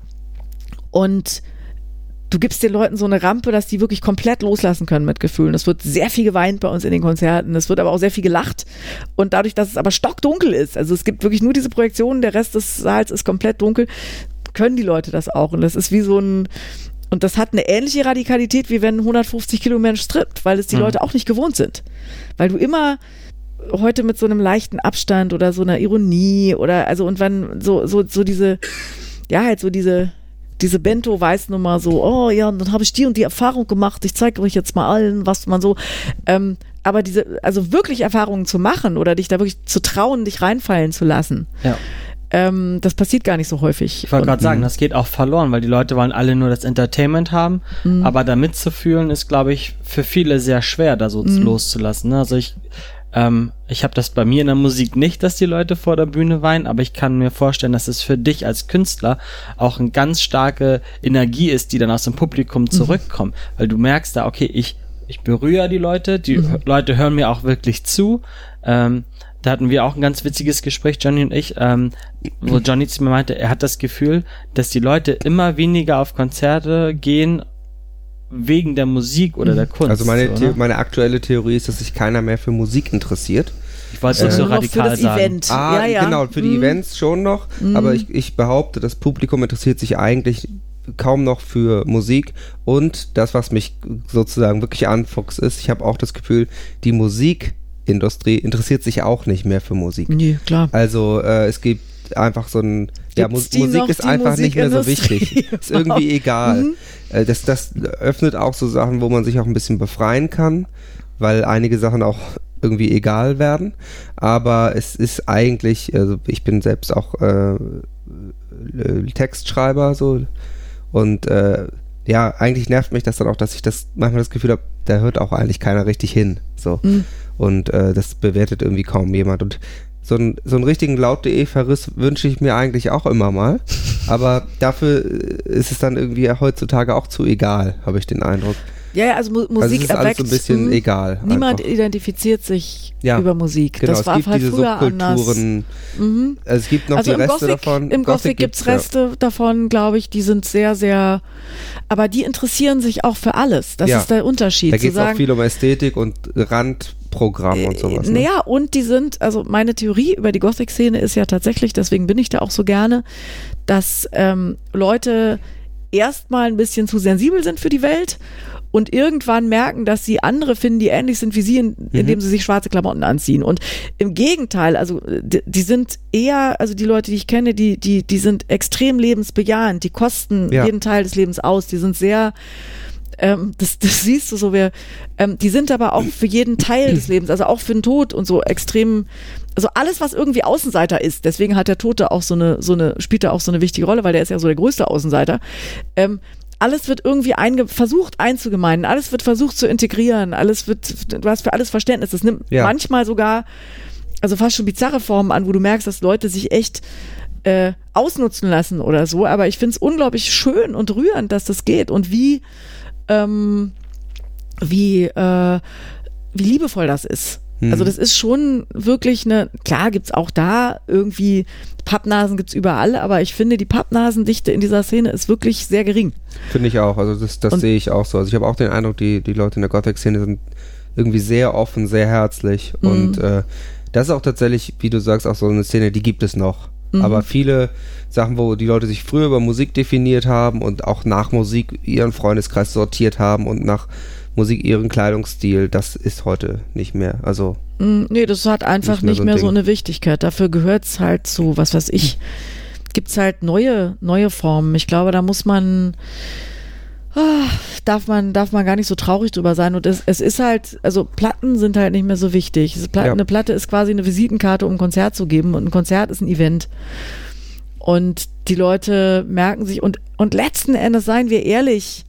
und du gibst den Leuten so eine Rampe, dass die wirklich komplett loslassen können mit Gefühlen. Es wird sehr viel geweint bei uns in den Konzerten, es wird aber auch sehr viel gelacht, und dadurch, dass es aber stockdunkel ist, also es gibt wirklich nur diese Projektionen, der Rest des Saals ist komplett dunkel, können die Leute das auch, und das ist wie so ein, und das hat eine ähnliche Radikalität, wie wenn hundertfünfzig Kilo Mensch strippt, weil es die mhm. Leute auch nicht gewohnt sind, weil du immer heute mit so einem leichten Abstand oder so einer Ironie oder, also, und wenn so, so, so diese, ja, halt so diese diese Bento-Weißnummer, so, oh ja, und dann habe ich die und die Erfahrung gemacht, ich zeige euch jetzt mal allen, was man so, ähm, aber diese, also wirklich Erfahrungen zu machen oder dich da wirklich zu trauen, dich reinfallen zu lassen, ja. ähm, das passiert gar nicht so häufig. Ich wollte gerade sagen, das geht auch verloren, weil die Leute wollen alle nur das Entertainment haben, mhm. aber da mitzufühlen ist, glaube ich, für viele sehr schwer, da so mhm. loszulassen. Ne? Also ich Ähm, ich habe das bei mir in der Musik nicht, dass die Leute vor der Bühne weinen, aber ich kann mir vorstellen, dass es für dich als Künstler auch eine ganz starke Energie ist, die dann aus dem Publikum zurückkommt, mhm. weil du merkst da, okay, ich, ich berühre die Leute, die mhm. Leute hören mir auch wirklich zu. Ähm, da hatten wir auch ein ganz witziges Gespräch, Johnny und ich, ähm, wo Johnny zu mir meinte, er hat das Gefühl, dass die Leute immer weniger auf Konzerte gehen, wegen der Musik oder der Kunst. Also meine, The- meine aktuelle Theorie ist, dass sich keiner mehr für Musik interessiert. Ich wollte es äh, so radikal für das sagen. Event. Ah, ja, ja. genau, für die mm. Events schon noch, mm. aber ich, ich behaupte, das Publikum interessiert sich eigentlich kaum noch für Musik, und das, was mich sozusagen wirklich anfuchst, ist, ich habe auch das Gefühl, die Musikindustrie interessiert sich auch nicht mehr für Musik. Nee, klar. Also äh, es gibt einfach so ein, ja, Mu- Musik ist einfach nicht mehr so wichtig. Ist irgendwie egal. Mhm. Äh, das, das öffnet auch so Sachen, wo man sich auch ein bisschen befreien kann, weil einige Sachen auch irgendwie egal werden. Aber es ist eigentlich, also ich bin selbst auch äh, Textschreiber so, und äh, ja, eigentlich nervt mich das dann auch, dass ich das manchmal das Gefühl habe, da hört auch eigentlich keiner richtig hin. So. Mhm. Und äh, das bewertet irgendwie kaum jemand. Und So einen, so einen richtigen Laut.de-Verriss wünsche ich mir eigentlich auch immer mal, aber dafür ist es dann irgendwie heutzutage auch zu egal, habe ich den Eindruck. Ja, ja, also Mu- Musik also es ist erweckt. Alles so ein bisschen mh, egal. Niemand einfach. identifiziert sich ja, über Musik. Genau, das es war gibt halt diese früher Subkulturen. Mhm. Also es gibt noch also die Reste Gothic, davon. Im Gothic, Gothic gibt es Reste ja. davon, glaube ich, die sind sehr, sehr, aber die interessieren sich auch für alles. Das ja. ist der Unterschied. Da geht es auch viel um Ästhetik und Randprogramm und sowas. Ne? Naja, und die sind, also meine Theorie über die Gothic-Szene ist ja tatsächlich, deswegen bin ich da auch so gerne, dass ähm, Leute erstmal ein bisschen zu sensibel sind für die Welt und irgendwann merken, dass sie andere finden, die ähnlich sind wie sie, in, mhm. indem sie sich schwarze Klamotten anziehen. Und im Gegenteil, also die, die sind eher, also die Leute, die ich kenne, die, die, die sind extrem lebensbejahend, die kosten ja. jeden Teil des Lebens aus, die sind sehr, ähm, das, das siehst du so, wir, ähm, die sind aber auch für jeden Teil des Lebens, also auch für den Tod und so extrem, also alles, was irgendwie Außenseiter ist, deswegen hat der Tote auch so eine, so eine, spielt da auch so eine wichtige Rolle, weil der ist ja so der größte Außenseiter, ähm, alles wird irgendwie einge- versucht einzugemeinen, alles wird versucht zu integrieren, alles wird, du hast für alles Verständnis. Das nimmt Ja. manchmal sogar, also fast schon bizarre Formen an, wo du merkst, dass Leute sich echt äh, ausnutzen lassen oder so, aber ich finde es unglaublich schön und rührend, dass das geht und wie ähm, wie äh, wie liebevoll das ist. Also das ist schon wirklich eine, klar gibt's auch da irgendwie, Pappnasen gibt's überall, aber ich finde, die Pappnasendichte in dieser Szene ist wirklich sehr gering. Finde ich auch, also das, das sehe ich auch so. Also ich habe auch den Eindruck, die, die Leute in der Gothic-Szene sind irgendwie sehr offen, sehr herzlich Mhm. und äh, das ist auch tatsächlich, wie du sagst, auch so eine Szene, die gibt es noch. Mhm. Aber viele Sachen, wo die Leute sich früher über Musik definiert haben und auch nach Musik ihren Freundeskreis sortiert haben und nach Musik ihren Kleidungsstil, das ist heute nicht mehr. Also Mm, Nee, das hat einfach Nicht mehr nicht so ein mehr so Ding. eine Wichtigkeit. Dafür gehört's halt zu, was weiß ich, gibt's halt neue, neue Formen. Ich glaube, da muss man, ah, darf man, darf man gar nicht so traurig drüber sein. Und es, es ist halt, also Platten sind halt nicht mehr so wichtig. Es ist Pla- Ja. Eine Platte ist quasi eine Visitenkarte, um ein Konzert zu geben. Und ein Konzert ist ein Event. Und die Leute merken sich, und, und letzten Endes, seien wir ehrlich,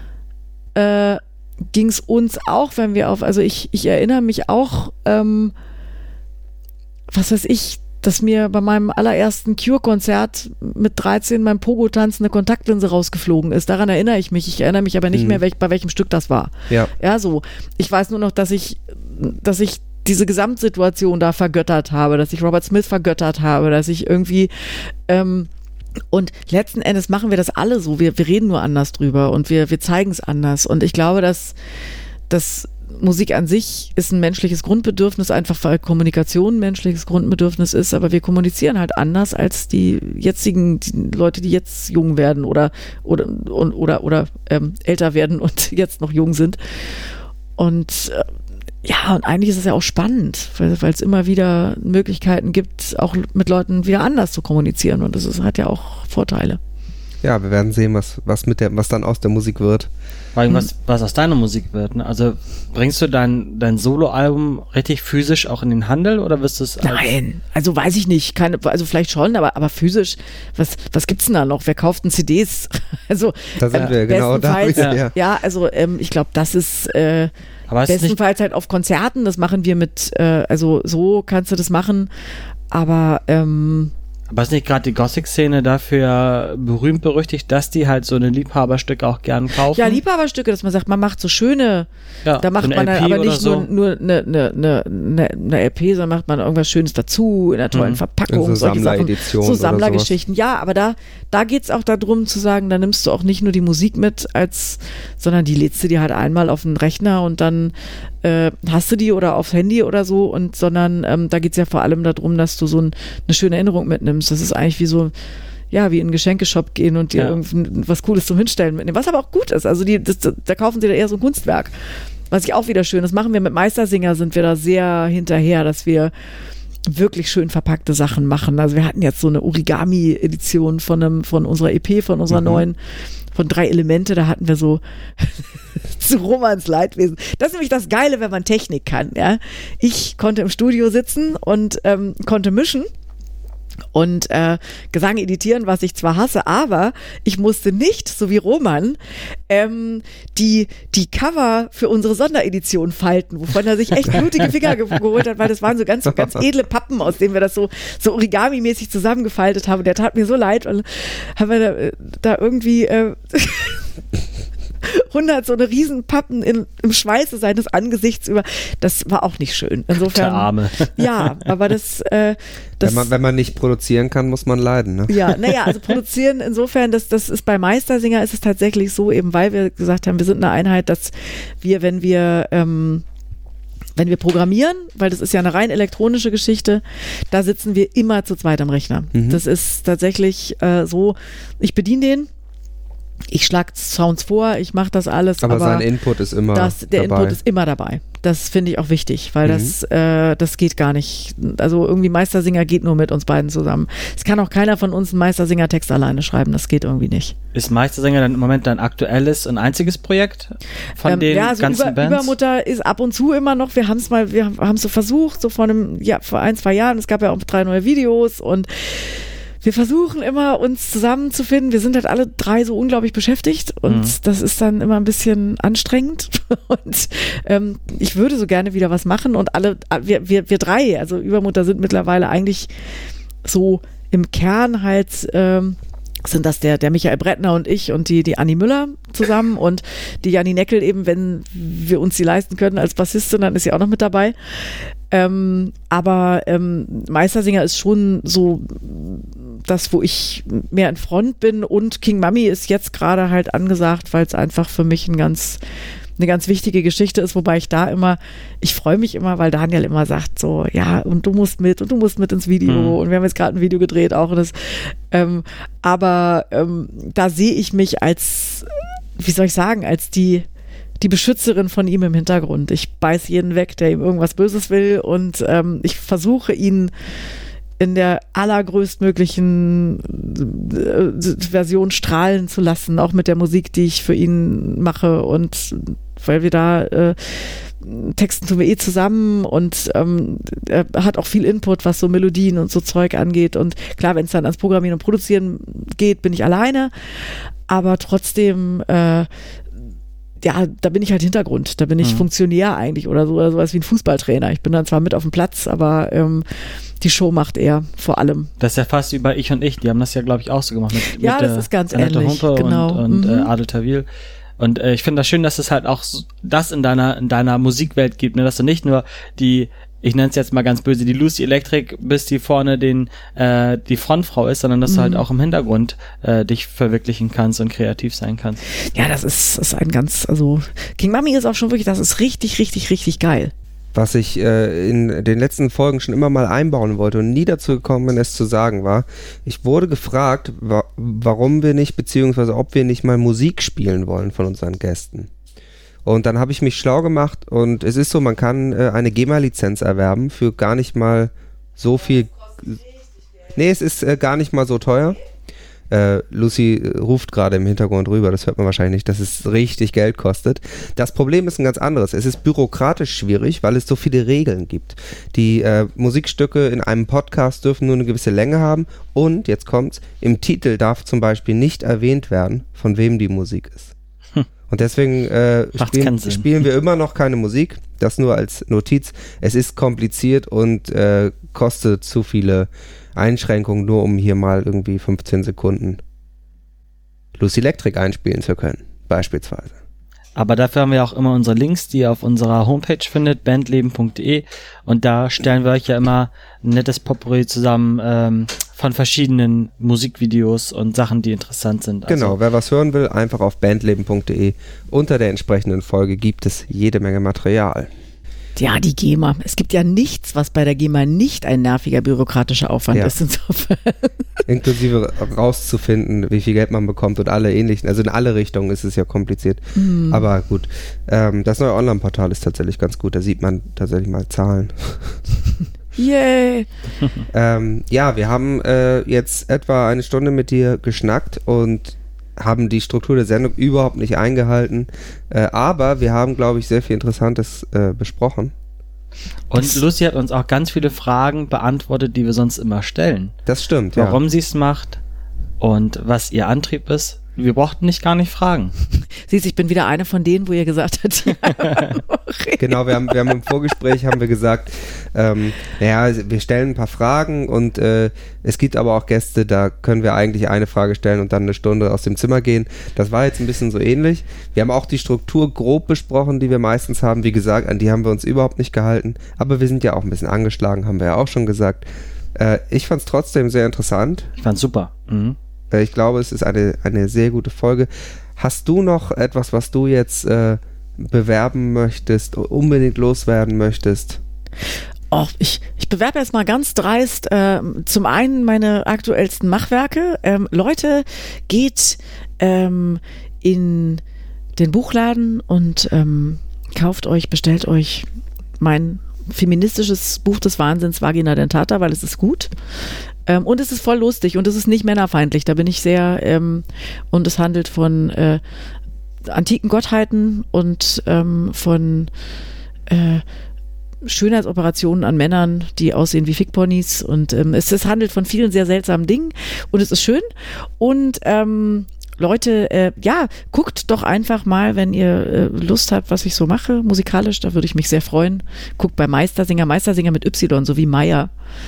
äh, ging es uns auch, wenn wir auf, also ich, ich erinnere mich auch, ähm, was weiß ich, dass mir bei meinem allerersten Cure-Konzert mit dreizehn beim Pogo-Tanz eine Kontaktlinse rausgeflogen ist. Daran erinnere ich mich. Ich erinnere mich aber nicht Mhm. mehr, welch, bei welchem Stück das war. ja. Ja, so. Ich weiß nur noch, dass ich, dass ich diese Gesamtsituation da vergöttert habe, dass ich Robert Smith vergöttert habe, dass ich irgendwie, ähm, und letzten Endes machen wir das alle so. Wir, wir reden nur anders drüber und wir, wir zeigen es anders. Und ich glaube, dass, dass Musik an sich ist ein menschliches Grundbedürfnis, einfach weil Kommunikation ein menschliches Grundbedürfnis ist, aber wir kommunizieren halt anders als die jetzigen die Leute, die jetzt jung werden oder oder und, oder, oder ähm, älter werden und jetzt noch jung sind. Und äh, ja, und eigentlich ist es ja auch spannend, weil weil es immer wieder Möglichkeiten gibt, auch mit Leuten wieder anders zu kommunizieren. Und das ist, hat ja auch Vorteile. Ja, wir werden sehen, was, was mit der, was dann aus der Musik wird. Vor allem, was, was aus deiner Musik wird. Ne? Also bringst du dein, dein Soloalbum richtig physisch auch in den Handel oder wirst du es als Nein, also weiß ich nicht. Keine, also vielleicht schon, aber, aber physisch, was, was gibt's denn da noch? Wer kauft denn C Ds? Also Da sind wir genau da bestenfalls- wieder, ja. ja. Ja, also ähm, ich glaube, das ist äh, Aber es ist nicht, bestenfalls halt auf Konzerten. Das machen wir mit, äh, also so kannst du das machen. Aber ähm, aber ist nicht gerade die Gothic-Szene dafür berühmt berüchtigt, dass die halt so eine Liebhaberstücke auch gern kaufen? ja, Liebhaberstücke, dass man sagt, man macht so schöne, Ja, da macht so eine man dann L P aber oder nicht so. nur, nur eine, eine, eine, eine, eine L P, sondern macht man irgendwas Schönes dazu, in einer tollen Mhm. Verpackung, So solche Sachen. Sammleredition So oder Sammlergeschichten. Ja, aber da, da geht's auch darum zu sagen, da nimmst du auch nicht nur die Musik mit, als, sondern die lädst du dir halt einmal auf den Rechner und dann äh, hast du die oder aufs Handy oder so, und sondern ähm, da geht's ja vor allem darum, dass du so ein, eine schöne Erinnerung mitnimmst. Das ist eigentlich wie so, ja, wie in einen Geschenkeshop gehen und dir Ja. irgendwie was Cooles zum Hinstellen mitnehmen, was aber auch gut ist. Also die, das, da kaufen sie da eher so ein Kunstwerk. Was ich auch wieder schön, das machen wir mit Meistersinger, sind wir da sehr hinterher, dass wir wirklich schön verpackte Sachen machen. Also wir hatten jetzt so eine Origami-Edition von einem, von unserer E P, von unserer Mhm. neuen, von drei Elemente, da hatten wir so zu Romans Leidwesen. Das ist nämlich das Geile, wenn man Technik kann, ja. Ich konnte im Studio sitzen und ähm, konnte mischen und äh, Gesang editieren, was ich zwar hasse, aber ich musste nicht, so wie Roman, ähm, die, die Cover für unsere Sonderedition falten, wovon er sich echt blutige Finger ge geholt hat, weil das waren so ganz, ganz edle Pappen, aus denen wir das so, so Origami-mäßig zusammengefaltet haben. Der tat mir so leid, und haben wir da, da irgendwie äh, hundert so eine riesen Pappen in, im Schweiße seines Angesichts über. Das war auch nicht schön. Insofern. Der Arme. Ja, aber das, äh, das Wenn man, wenn man nicht produzieren kann, muss man leiden, ne? ja, naja, also produzieren insofern, das, das ist bei Meistersinger ist es tatsächlich so, eben weil wir gesagt haben, wir sind eine Einheit, dass wir, wenn wir, ähm, wenn wir programmieren, weil das ist ja eine rein elektronische Geschichte, da sitzen wir immer zu zweit am Rechner. Mhm. Das ist tatsächlich äh, so, ich bediene den, ich schlage Sounds vor, ich mache das alles, Aber, aber, sein Input ist immer das, der dabei. Input ist immer dabei. Das finde ich auch wichtig, weil Mhm. das, äh, das geht gar nicht. Also irgendwie Meistersinger geht nur mit uns beiden zusammen. Es kann auch keiner von uns einen Meistersinger-Text alleine schreiben, das geht irgendwie nicht. Ist Meistersänger dann im Moment dein aktuelles und einziges Projekt von Ähm, den ja, also ganzen Über, Bands? Übermutter ist ab und zu immer noch, wir haben es mal, wir haben es so versucht, so vor einem, ja, vor ein, zwei Jahren, es gab ja auch drei neue Videos und wir versuchen immer, uns zusammenzufinden. Wir sind halt alle drei so unglaublich beschäftigt und mhm. das ist dann immer ein bisschen anstrengend. Und ähm, ich würde so gerne wieder was machen und alle, wir, wir, wir drei, also Übermutter sind mittlerweile eigentlich so im Kern halt, ähm, sind das der, der Michael Brettner und ich und die, die Anni Müller zusammen und die Janni Neckel eben, wenn wir uns die leisten können als Bassistin, dann ist sie auch noch mit dabei. Ähm, aber ähm, Meistersinger ist schon so das, wo ich mehr in Front bin und King Mummy ist jetzt gerade halt angesagt, weil es einfach für mich ein ganz, eine ganz wichtige Geschichte ist, wobei ich da immer, ich freue mich immer, weil Daniel immer sagt so, ja und du musst mit und du musst mit ins Video mhm. und wir haben jetzt gerade ein Video gedreht auch und das, ähm, aber ähm, da sehe ich mich als, wie soll ich sagen, als die die Beschützerin von ihm im Hintergrund. Ich beiß jeden weg, der ihm irgendwas Böses will und ähm, ich versuche ihn in der allergrößtmöglichen äh, Version strahlen zu lassen, auch mit der Musik, die ich für ihn mache und weil wir da äh, Texten tun wir eh zusammen und ähm, er hat auch viel Input, was so Melodien und so Zeug angeht und klar, wenn es dann ans Programmieren und Produzieren geht, bin ich alleine, aber trotzdem äh, ja, da bin ich halt Hintergrund, da bin ich mhm. Funktionär eigentlich oder so, oder sowas wie ein Fußballtrainer. Ich bin dann zwar mit auf dem Platz, aber ähm, die Show macht er vor allem. Das ist ja fast wie bei Ich und Ich, die haben das ja, glaube ich, auch so gemacht. Mit, ja, mit das ist ganz Annette ähnlich, Humpe genau. Und, und mhm. äh, Adel Tawil. Und äh, ich finde das schön, dass es halt auch so, das in deiner in deiner Musikwelt gibt, ne? Dass du nicht nur die, ich nenne es jetzt mal ganz böse, die Lucy Electric bist, die vorne den äh, die Frontfrau ist, sondern dass mhm. du halt auch im Hintergrund äh, dich verwirklichen kannst und kreativ sein kannst. Ja, das ist, ist ein ganz, also King Mummy ist auch schon wirklich, das ist richtig, richtig, richtig geil. Was ich äh, in den letzten Folgen schon immer mal einbauen wollte und nie dazu gekommen bin, es zu sagen, war, ich wurde gefragt, wa- warum wir nicht, beziehungsweise ob wir nicht mal Musik spielen wollen von unseren Gästen. Und dann habe ich mich schlau gemacht und es ist so, man kann äh, eine GEMA-Lizenz erwerben für gar nicht mal so viel. Nee, es ist äh, gar nicht mal so teuer. Äh, Lucy äh, ruft gerade im Hintergrund rüber, das hört man wahrscheinlich nicht, dass es richtig Geld kostet. Das Problem ist ein ganz anderes. Es ist bürokratisch schwierig, weil es so viele Regeln gibt. Die äh, Musikstücke in einem Podcast dürfen nur eine gewisse Länge haben und, jetzt kommt's, im Titel darf zum Beispiel nicht erwähnt werden, von wem die Musik ist. Und deswegen äh, spielen, spielen wir immer noch keine Musik. Das nur als Notiz. Es ist kompliziert und äh, kostet zu viele Einschränkungen, nur um hier mal irgendwie fünfzehn Sekunden Lucy Electric einspielen zu können, beispielsweise. Aber dafür haben wir auch immer unsere Links, die ihr auf unserer Homepage findet, bandleben punkt de, und da stellen wir euch ja immer ein nettes Potpourri zusammen ähm, von verschiedenen Musikvideos und Sachen, die interessant sind. Also genau, wer was hören will, einfach auf bandleben punkt de. Unter der entsprechenden Folge gibt es jede Menge Material. Ja, die GEMA. Es gibt ja nichts, was bei der GEMA nicht ein nerviger bürokratischer Aufwand ja. ist. Insofern. Inklusive rauszufinden, wie viel Geld man bekommt und alle ähnlichen. Also in alle Richtungen ist es ja kompliziert. Mhm. Aber gut, ähm, das neue Online-Portal ist tatsächlich ganz gut. Da sieht man tatsächlich mal Zahlen. Yay! ähm, ja, wir haben äh, jetzt etwa eine Stunde mit dir geschnackt und haben die Struktur der Sendung überhaupt nicht eingehalten. Äh, aber wir haben, glaube ich, sehr viel Interessantes äh, besprochen. Und Lucy hat uns auch ganz viele Fragen beantwortet, die wir sonst immer stellen. Das stimmt, ja. Warum sie es macht und was ihr Antrieb ist. Wir brauchten nicht gar nicht fragen. Siehst, ich bin wieder eine von denen, wo ihr gesagt habt, ja, genau, wir haben, wir haben im Vorgespräch haben wir gesagt, ähm, naja, wir stellen ein paar Fragen und äh, es gibt aber auch Gäste, da können wir eigentlich eine Frage stellen und dann eine Stunde aus dem Zimmer gehen. Das war jetzt ein bisschen so ähnlich. Wir haben auch die Struktur grob besprochen, die wir meistens haben. Wie gesagt, an die haben wir uns überhaupt nicht gehalten, aber wir sind ja auch ein bisschen angeschlagen, haben wir ja auch schon gesagt. Äh, ich fand es trotzdem sehr interessant. Ich fand es super. Mhm. Ich glaube, es ist eine, eine sehr gute Folge. Hast du noch etwas, was du jetzt äh, bewerben möchtest, unbedingt loswerden möchtest? Oh, ich, ich bewerbe jetzt mal ganz dreist äh, zum einen meine aktuellsten Machwerke. Ähm, Leute, geht ähm, in den Buchladen und ähm, kauft euch, bestellt euch mein feministisches Buch des Wahnsinns, Vagina Dentata, weil es ist gut. Ähm, und es ist voll lustig und es ist nicht männerfeindlich, da bin ich sehr, ähm, und es handelt von äh, antiken Gottheiten und ähm, von äh, Schönheitsoperationen an Männern, die aussehen wie Fickponys und ähm, es, es handelt von vielen sehr seltsamen Dingen und es ist schön und ähm, Leute, äh, ja, guckt doch einfach mal, wenn ihr äh, Lust habt, was ich so mache, musikalisch, da würde ich mich sehr freuen. Guckt bei Meistersinger, Meistersinger mit Y, so wie Meier.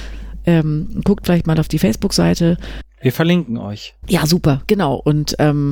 Ähm, guckt vielleicht mal auf die Facebook-Seite. Wir verlinken euch. Ja, super, genau. Und ähm,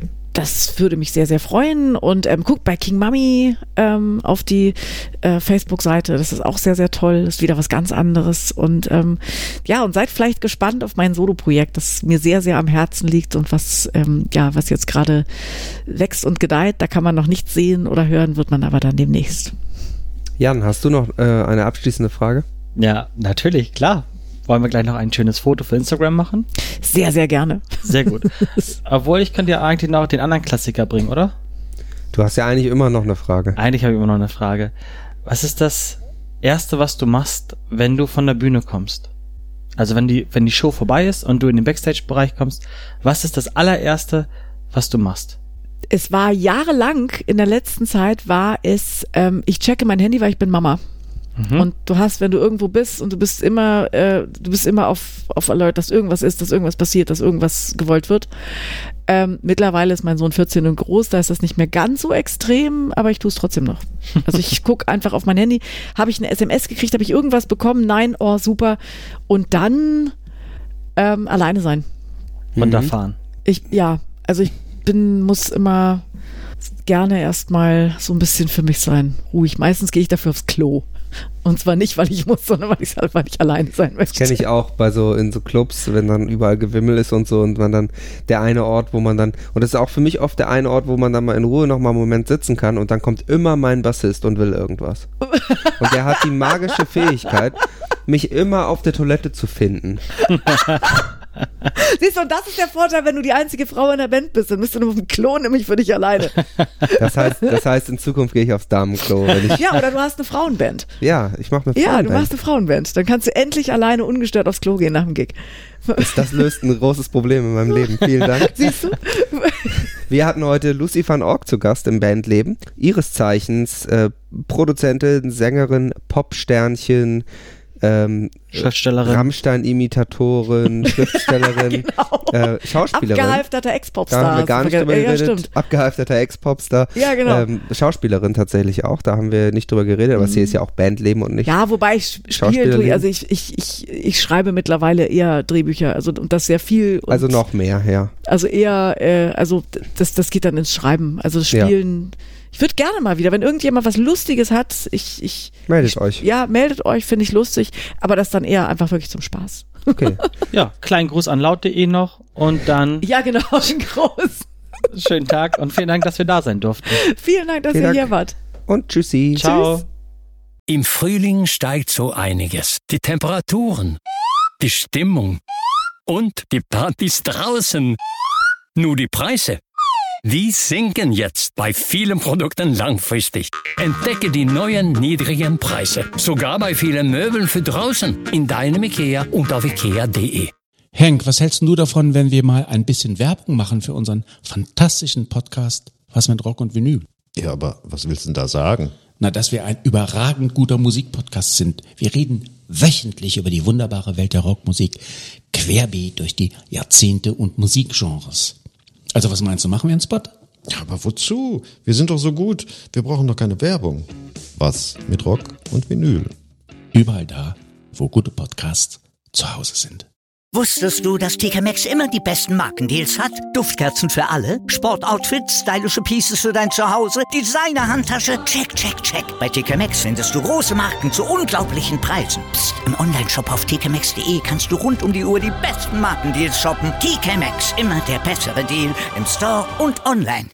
das würde mich sehr, sehr freuen. Und ähm, guckt bei King Mami ähm, auf die äh, Facebook-Seite. Das ist auch sehr, sehr toll. Das ist wieder was ganz anderes. Und ähm, ja, und seid vielleicht gespannt auf mein Solo-Projekt, das mir sehr, sehr am Herzen liegt und was, ähm, ja, was jetzt gerade wächst und gedeiht. Da kann man noch nichts sehen oder hören, wird man aber dann demnächst. Jan, hast du noch äh, eine abschließende Frage? Ja, natürlich, klar. Wollen wir gleich noch ein schönes Foto für Instagram machen? Sehr, sehr gerne. Sehr gut. Obwohl, ich könnte ja eigentlich noch den anderen Klassiker bringen, oder? Du hast ja eigentlich immer noch eine Frage. Eigentlich habe ich immer noch eine Frage. Was ist das Erste, was du machst, wenn du von der Bühne kommst? Also wenn die, wenn die Show vorbei ist und du in den Backstage-Bereich kommst, was ist das allererste, was du machst? Es war jahrelang, in der letzten Zeit war es, ähm, ich checke mein Handy, weil ich bin Mama. Mhm. Und du hast, wenn du irgendwo bist und du bist immer, äh, du bist immer auf, auf Alert, dass irgendwas ist, dass irgendwas passiert, dass irgendwas gewollt wird. Ähm, mittlerweile ist mein Sohn vierzehn und groß, da ist das nicht mehr ganz so extrem, aber ich tue es trotzdem noch. Also ich gucke einfach auf mein Handy, habe ich eine S M S gekriegt, habe ich irgendwas bekommen? Nein, oh super. Und dann ähm, alleine sein. Runterfahren. Ich, ja, also ich bin, muss immer gerne erstmal so ein bisschen für mich sein, ruhig. Meistens gehe ich dafür aufs Klo. Und zwar nicht, weil ich muss, sondern weil ich halt, weil ich alleine sein möchte. Das kenne ich auch bei so, in so Clubs, wenn dann überall Gewimmel ist und so und man dann, der eine Ort, wo man dann, und das ist auch für mich oft der eine Ort, wo man dann mal in Ruhe noch mal einen Moment sitzen kann und dann kommt immer mein Bassist und will irgendwas. Und der hat die magische Fähigkeit, mich immer auf der Toilette zu finden. Siehst du, und das ist der Vorteil, wenn du die einzige Frau in der Band bist, dann bist du nur auf dem Klo, nämlich für dich alleine. Das heißt, das heißt, in Zukunft gehe ich aufs Damenklo. Wenn ich ja, oder du hast eine Frauenband. Ja, ich mache eine Ja, Frauenband. du machst eine Frauenband. Dann kannst du endlich alleine ungestört aufs Klo gehen nach dem Gig. Das, das löst ein großes Problem in meinem Leben. Vielen Dank. Siehst du? Wir hatten heute Lucy van Ork zu Gast im Bandleben. Ihres Zeichens äh, Produzentin, Sängerin, Popsternchen, ähm, Schriftstellerin, Rammstein-Imitatorin, Schriftstellerin, genau. äh, Schauspielerin. Abgehalfterter Ex-Popstar. Da haben wir gar nicht drüber ja, geredet. Stimmt. Abgehalfterter Ex-Popstar. Ja, genau. Ähm, Schauspielerin tatsächlich auch. Da haben wir nicht drüber geredet, aber mhm. sie ist ja auch Bandleben und nicht Ja, wobei ich spielen tue. Also ich, ich, ich, ich schreibe mittlerweile eher Drehbücher. Also und das sehr viel. Und also noch mehr, ja. Also eher, äh, also das, das geht dann ins Schreiben. Also das Spielen. Ja. Ich würde gerne mal wieder, wenn irgendjemand was Lustiges hat, ich, ich meldet ich, euch. Ja, meldet euch, finde ich lustig, aber das dann eher einfach wirklich zum Spaß. Okay. Ja, kleinen Gruß an laut.de noch und dann. Ja, genau, ein Gruß. Schönen Tag und vielen Dank, dass wir da sein durften. Vielen Dank, dass vielen ihr Dank. hier wart. Und tschüssi. Ciao. Tschüss. Im Frühling steigt so einiges. Die Temperaturen, die Stimmung und die Partys draußen. Nur die Preise. Die sinken jetzt bei vielen Produkten langfristig. Entdecke die neuen niedrigen Preise. Sogar bei vielen Möbeln für draußen. In deinem Ikea und auf ikea punkt de. Henk, was hältst du davon, wenn wir mal ein bisschen Werbung machen für unseren fantastischen Podcast Was mit Rock und Vinyl? Ja, aber was willst du denn da sagen? Na, dass wir ein überragend guter Musikpodcast sind. Wir reden wöchentlich über die wunderbare Welt der Rockmusik, querbeet durch die Jahrzehnte und Musikgenres. Also was meinst du, machen wir einen Spot? Ja, aber wozu? Wir sind doch so gut. Wir brauchen doch keine Werbung. Was mit Rock und Vinyl? Überall da, wo gute Podcasts zu Hause sind. Wusstest du, dass T K Maxx immer die besten Markendeals hat? Duftkerzen für alle, Sportoutfits, stylische Pieces für dein Zuhause, Designer-Handtasche, check, check, check. Bei T K Maxx findest du große Marken zu unglaublichen Preisen. Psst. Im Onlineshop auf t k maxx punkt de kannst du rund um die Uhr die besten Markendeals shoppen. T K Maxx, immer der bessere Deal im Store und online.